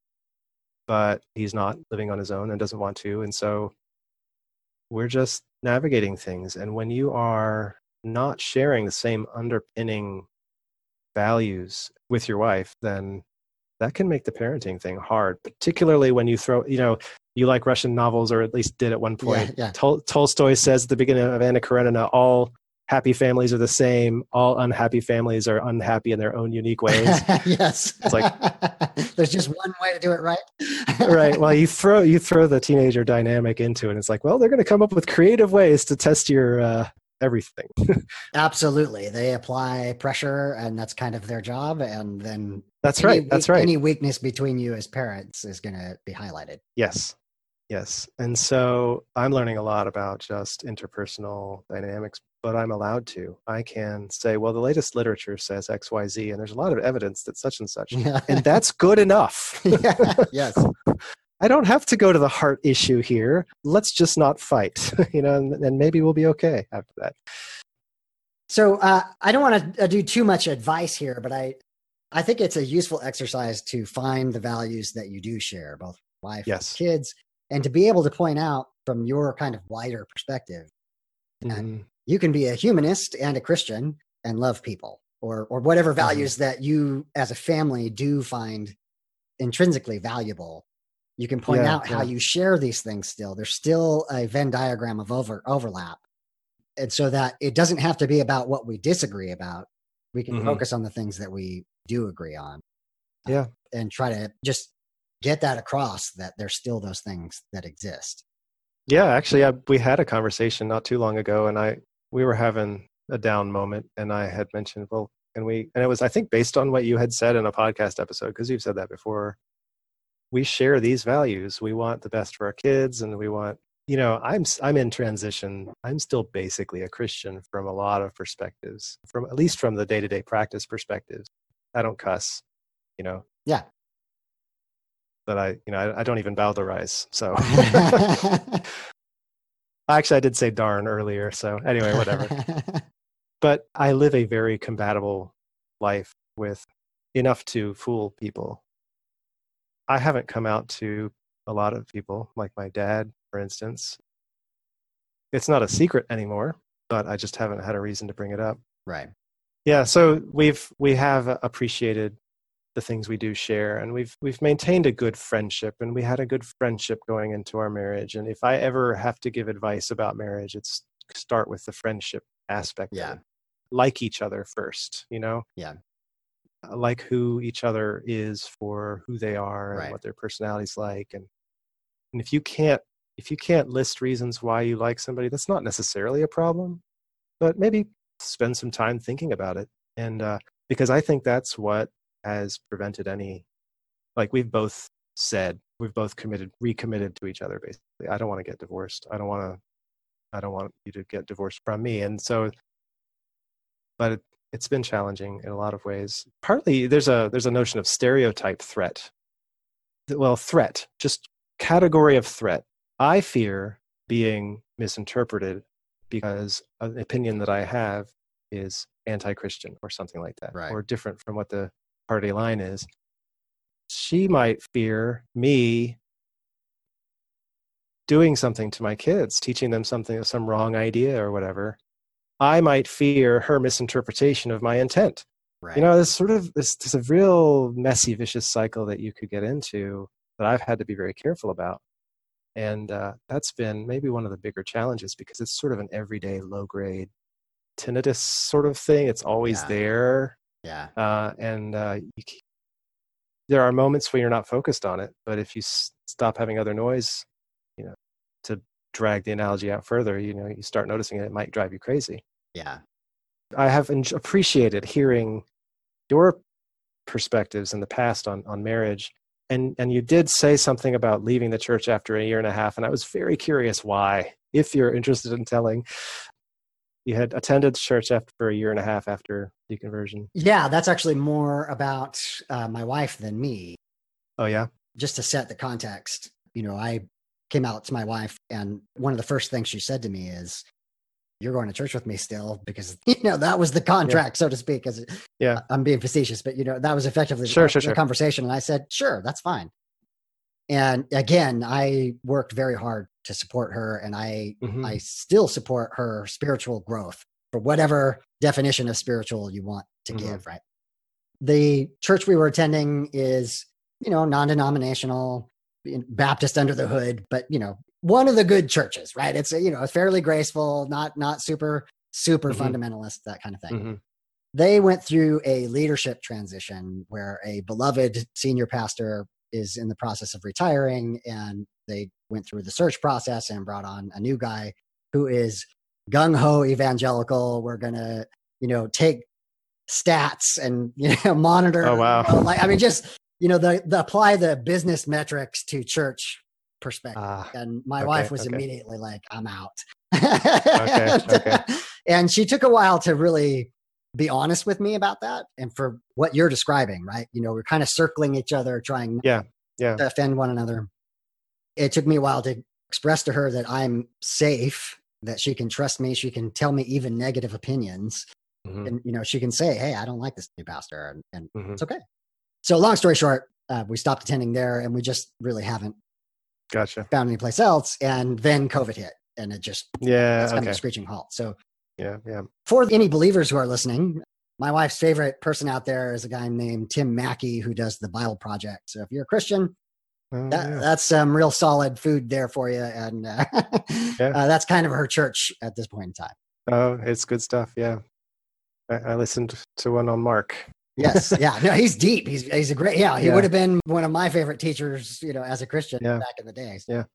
but he's not living on his own and doesn't want to. And so we're just navigating things. And when you are not sharing the same underpinning values with your wife, then that can make the parenting thing hard, particularly when you throw, you like Russian novels, or at least did at one point. Yeah. Tolstoy says at the beginning of Anna Karenina, all happy families are the same. All unhappy families are unhappy in their own unique ways. Yes. It's like, there's just one way to do it right. right. Well, you throw the teenager dynamic into it. And it's like, well, they're going to come up with creative ways to test your everything. Absolutely. They apply pressure, and that's kind of their job. And then That's right. Any weakness between you as parents is going to be highlighted. Yes. And so I'm learning a lot about just interpersonal dynamics, but I'm allowed to. I can say, well, the latest literature says X, Y, Z, and there's a lot of evidence that such and such. Yeah. And that's good enough. Yes. I don't have to go to the heart issue here. Let's just not fight, and maybe we'll be okay after that. So I don't want to do too much advice here, but I think it's a useful exercise to find the values that you do share, both wife and kids, and to be able to point out from your kind of wider perspective that you can be a humanist and a Christian and love people, or whatever values that you as a family do find intrinsically valuable. You can point out how you share these things still. There's still a Venn diagram of overlap. And so that it doesn't have to be about what we disagree about. We can focus on the things that we do agree on. And try to just get that across, that there's still those things that exist. Yeah, actually, we had a conversation not too long ago, and we were having a down moment, and I had mentioned, well, and it was, I think, based on what you had said in a podcast episode, because you've said that before. We share these values. We want the best for our kids, and we want, I'm in transition. I'm still basically a Christian from a lot of perspectives, at least from the day-to-day practice perspectives. I don't cuss, Yeah. But I don't even vowelarize. So actually, I did say darn earlier. So anyway, whatever. But I live a very compatible life with enough to fool people. I haven't come out to a lot of people, like my dad, for instance. It's not a secret anymore, but I just haven't had a reason to bring it up. Right. Yeah. So we have appreciated the things we do share, and we've maintained a good friendship, and we had a good friendship going into our marriage. And if I ever have to give advice about marriage, it's start with the friendship aspect. Yeah. Like each other first, Yeah. Like who each other is for who they are and what their personality's like. And if you can't list reasons why you like somebody, that's not necessarily a problem, but maybe spend some time thinking about it. And because I think that's what has prevented any, like we've both recommitted to each other. Basically, I don't want to get divorced. I don't want you to get divorced from me. And so, but it's been challenging in a lot of ways. Partly there's a notion of stereotype threat. Well, threat, just category of threat. I fear being misinterpreted because an opinion that I have is anti-Christian or something like that, or different from what the party line is. She might fear me doing something to my kids, teaching them some wrong idea or whatever. I might fear her misinterpretation of my intent. Right. There's a real messy, vicious cycle that you could get into that I've had to be very careful about. And that's been maybe one of the bigger challenges, because it's sort of an everyday low-grade tinnitus sort of thing. It's always there. Yeah. There are moments when you're not focused on it, but if you stop having other noise, to drag the analogy out further, you start noticing it might drive you crazy. Yeah. I have appreciated hearing your perspectives in the past on marriage. And you did say something about leaving the church after a year and a half, and I was very curious why, if you're interested in telling. You had attended church for a year and a half after deconversion. Yeah, that's actually more about my wife than me. Oh, yeah? Just to set the context, I came out to my wife, and one of the first things she said to me is, "You're going to church with me still," because, that was the contract, so to speak. I'm being facetious, but, that was effectively the conversation. And I said, sure, that's fine. And again, I worked very hard to support her, and I still support her spiritual growth, for whatever definition of spiritual you want to give, right? The church we were attending is, non-denominational, Baptist under the hood, but, one of the good churches, right? It's, it's fairly graceful, not super super fundamentalist, that kind of thing. Mm-hmm. They went through a leadership transition where a beloved senior pastor is in the process of retiring, and they went through the search process and brought on a new guy who is gung-ho evangelical. We're going to, take stats and, monitor. Oh, wow. Just, the apply the business metrics to church perspective. And my wife was immediately like, I'm out. Okay. And she took a while to really be honest with me about that. And for what you're describing, right? We're kind of circling each other, trying not to offend one another. It took me a while to express to her that I'm safe, that she can trust me. She can tell me even negative opinions. And, she can say, hey, I don't like this new pastor. And it's okay. So long story short, we stopped attending there, and we just really haven't found any place else. And then COVID hit, and it just, it's kind of a screeching halt. So for any believers who are listening, my wife's favorite person out there is a guy named Tim Mackey, who does the Bible Project. So if you're a Christian, that's some real solid food there for you. And that's kind of her church at this point in time. Oh, it's good stuff. Yeah. I listened to one on Mark. Yes. Yeah. No, he's deep. He's a great, he would have been one of my favorite teachers, as a Christian back in the days. Yeah.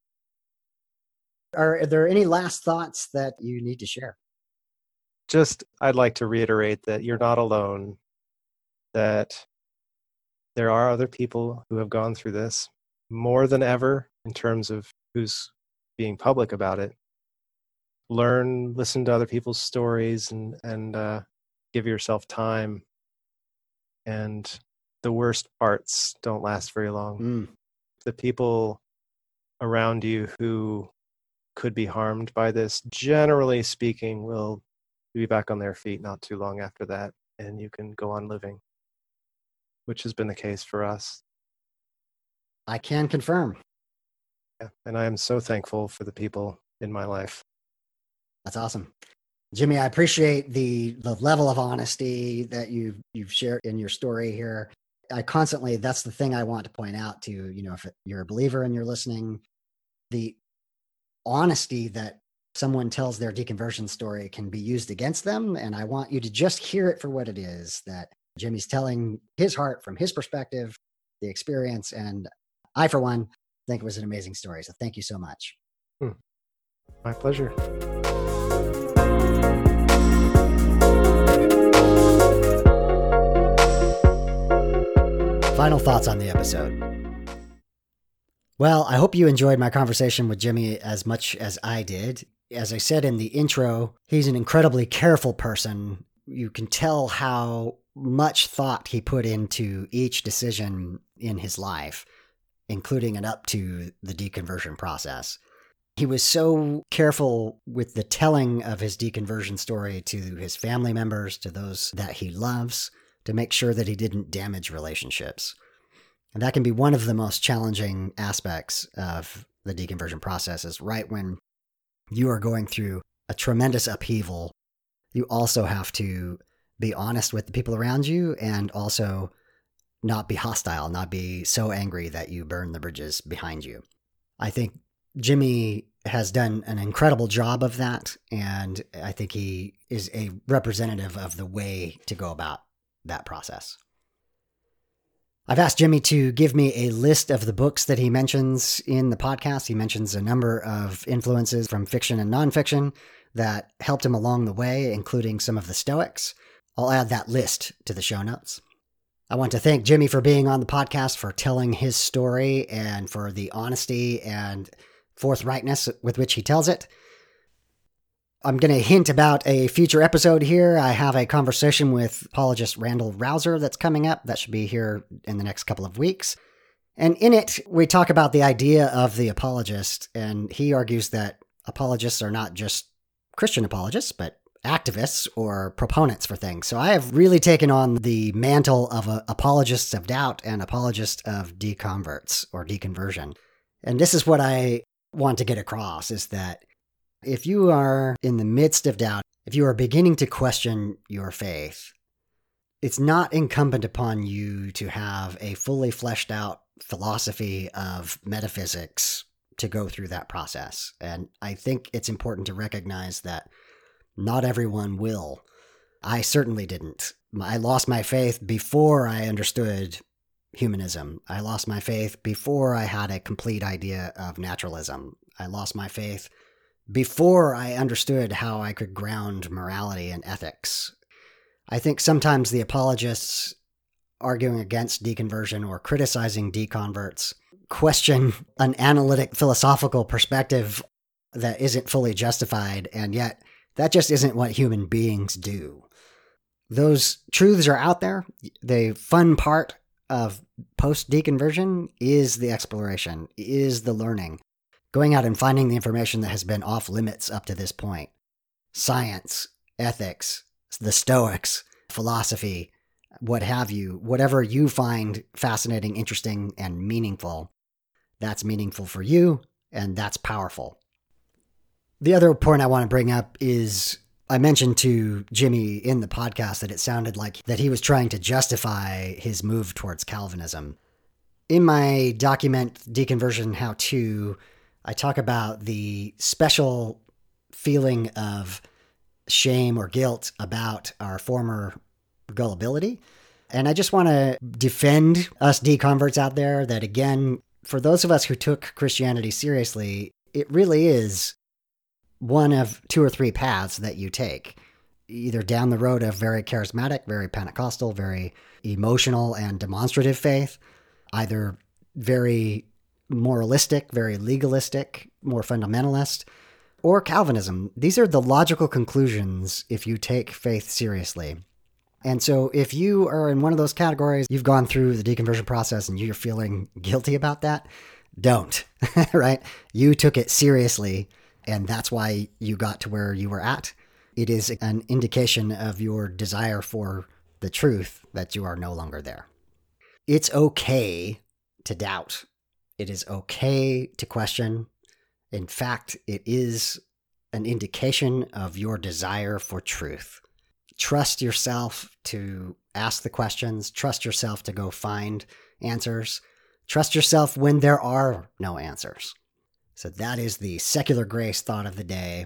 Are there any last thoughts that you need to share? Just, I'd like to reiterate that you're not alone, that there are other people who have gone through this more than ever in terms of who's being public about it. Listen to other people's stories and give yourself time. And the worst parts don't last very long. The people around you who could be harmed by this, generally speaking, will be back on their feet not too long after that, and you can go on living, which has been the case for us. I can confirm. Yeah, and I am so thankful for the people in my life. That's awesome. Jimmy, I appreciate the level of honesty that you've shared in your story here. That's the thing I want to point out to, if you're a believer and you're listening, the honesty that someone tells their deconversion story can be used against them. And I want you to just hear it for what it is, that Jimmy's telling his heart from his perspective, the experience. And I, for one, think it was an amazing story. So thank you so much. My pleasure. Final thoughts on the episode. Well, I hope you enjoyed my conversation with Jimmy as much as I did. As I said in the intro, he's an incredibly careful person. You can tell how much thought he put into each decision in his life, including and up to the deconversion process. He was so careful with the telling of his deconversion story to his family members, to those that he loves, to make sure that he didn't damage relationships. And that can be one of the most challenging aspects of the deconversion process, is right when you are going through a tremendous upheaval, you also have to be honest with the people around you and also not be hostile, not be so angry that you burn the bridges behind you. I think Jimmy has done an incredible job of that, and I think he is a representative of the way to go about that process. I've asked Jimmy to give me a list of the books that he mentions in the podcast. He mentions a number of influences from fiction and nonfiction that helped him along the way, including some of the Stoics. I'll add that list to the show notes. I want to thank Jimmy for being on the podcast, for telling his story, and for the honesty and forthrightness with which he tells it. I'm going to hint about a future episode here. I have a conversation with apologist Randall Rouser that's coming up. That should be here in the next couple of weeks. And in it, we talk about the idea of the apologist, and he argues that apologists are not just Christian apologists, but activists or proponents for things. So I have really taken on the mantle of apologists of doubt and apologists of deconverts or deconversion. And this is what I want to get across, is that if you are in the midst of doubt, if you are beginning to question your faith, it's not incumbent upon you to have a fully fleshed out philosophy of metaphysics to go through that process. And I think it's important to recognize that Not everyone will. I certainly didn't. I lost my faith before I understood humanism. I lost my faith before I had a complete idea of naturalism. I lost my faith before I understood how I could ground morality and ethics. I think sometimes the apologists arguing against deconversion or criticizing deconverts question an analytic philosophical perspective that isn't fully justified, and yet that just isn't what human beings do. Those truths are out there. The fun part of post-deconversion is the exploration, is the learning, going out and finding the information that has been off limits up to this point. Science, ethics, the Stoics, philosophy, what have you, whatever you find fascinating, interesting, and meaningful, that's meaningful for you, and that's powerful. The other point I want to bring up is I mentioned to Jimmy in the podcast that it sounded like that he was trying to justify his move towards Calvinism. In my document, Deconversion How To, I talk about the special feeling of shame or guilt about our former gullibility. And I just want to defend us deconverts out there that, again, for those of us who took Christianity seriously, it really is one of 2 or 3 paths that you take, either down the road of very charismatic, very Pentecostal, very emotional and demonstrative faith, either very moralistic, very legalistic, more fundamentalist, or Calvinism. These are the logical conclusions if you take faith seriously. And so if you are in one of those categories, you've gone through the deconversion process and you're feeling guilty about that, don't, right? You took it seriously, and that's why you got to where you were at. It is an indication of your desire for the truth that you are no longer there. It's okay to doubt. It is okay to question. In fact, it is an indication of your desire for truth. Trust yourself to ask the questions. Trust yourself to go find answers. Trust yourself when there are no answers. So that is the secular grace thought of the day.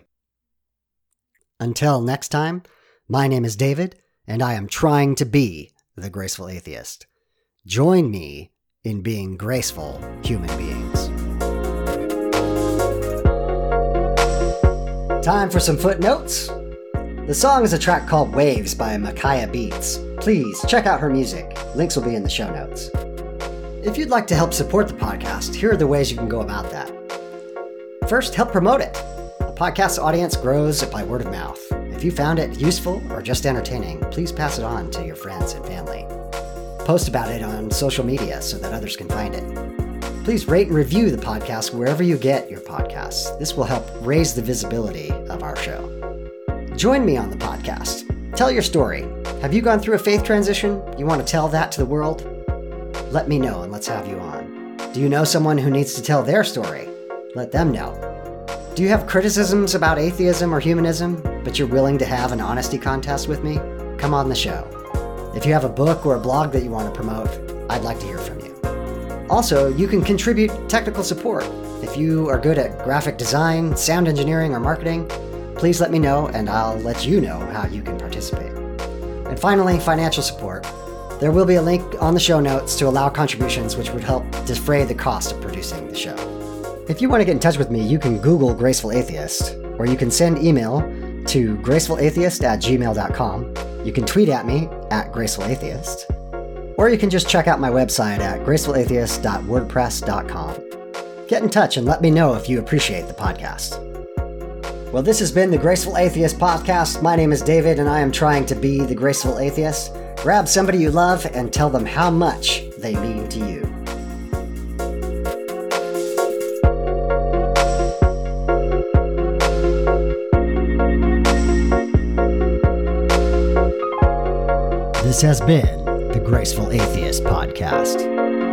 Until next time, my name is David, and I am trying to be the graceful atheist. Join me in being graceful human beings. Time for some footnotes. The song is a track called Waves by Micaiah Beats. Please check out her music. Links will be in the show notes. If you'd like to help support the podcast, here are the ways you can go about that. First, help promote it. The podcast's audience grows by word of mouth. If you found it useful or just entertaining, please pass it on to your friends and family. Post about it on social media so that others can find it. Please rate and review the podcast wherever you get your podcasts. This will help raise the visibility of our show. Join me on the podcast. Tell your story. Have you gone through a faith transition? You want to tell that to the world? Let me know and let's have you on. Do you know someone who needs to tell their story? Let them know. Do you have criticisms about atheism or humanism, but you're willing to have an honesty contest with me? Come on the show. If you have a book or a blog that you want to promote, I'd like to hear from you. Also, you can contribute technical support. If you are good at graphic design, sound engineering, or marketing, please let me know and I'll let you know how you can participate. And finally, financial support. There will be a link on the show notes to allow contributions which would help defray the cost of producing the show. If you want to get in touch with me, you can Google Graceful Atheist, or you can send email to gracefulatheist@gmail.com. You can tweet at me at gracefulatheist, or you can just check out my website at gracefulatheist.wordpress.com. Get in touch and let me know if you appreciate the podcast. Well, this has been the Graceful Atheist Podcast. My name is David, and I am trying to be the Graceful Atheist. Grab somebody you love and tell them how much they mean to you. This has been the Graceful Atheist Podcast.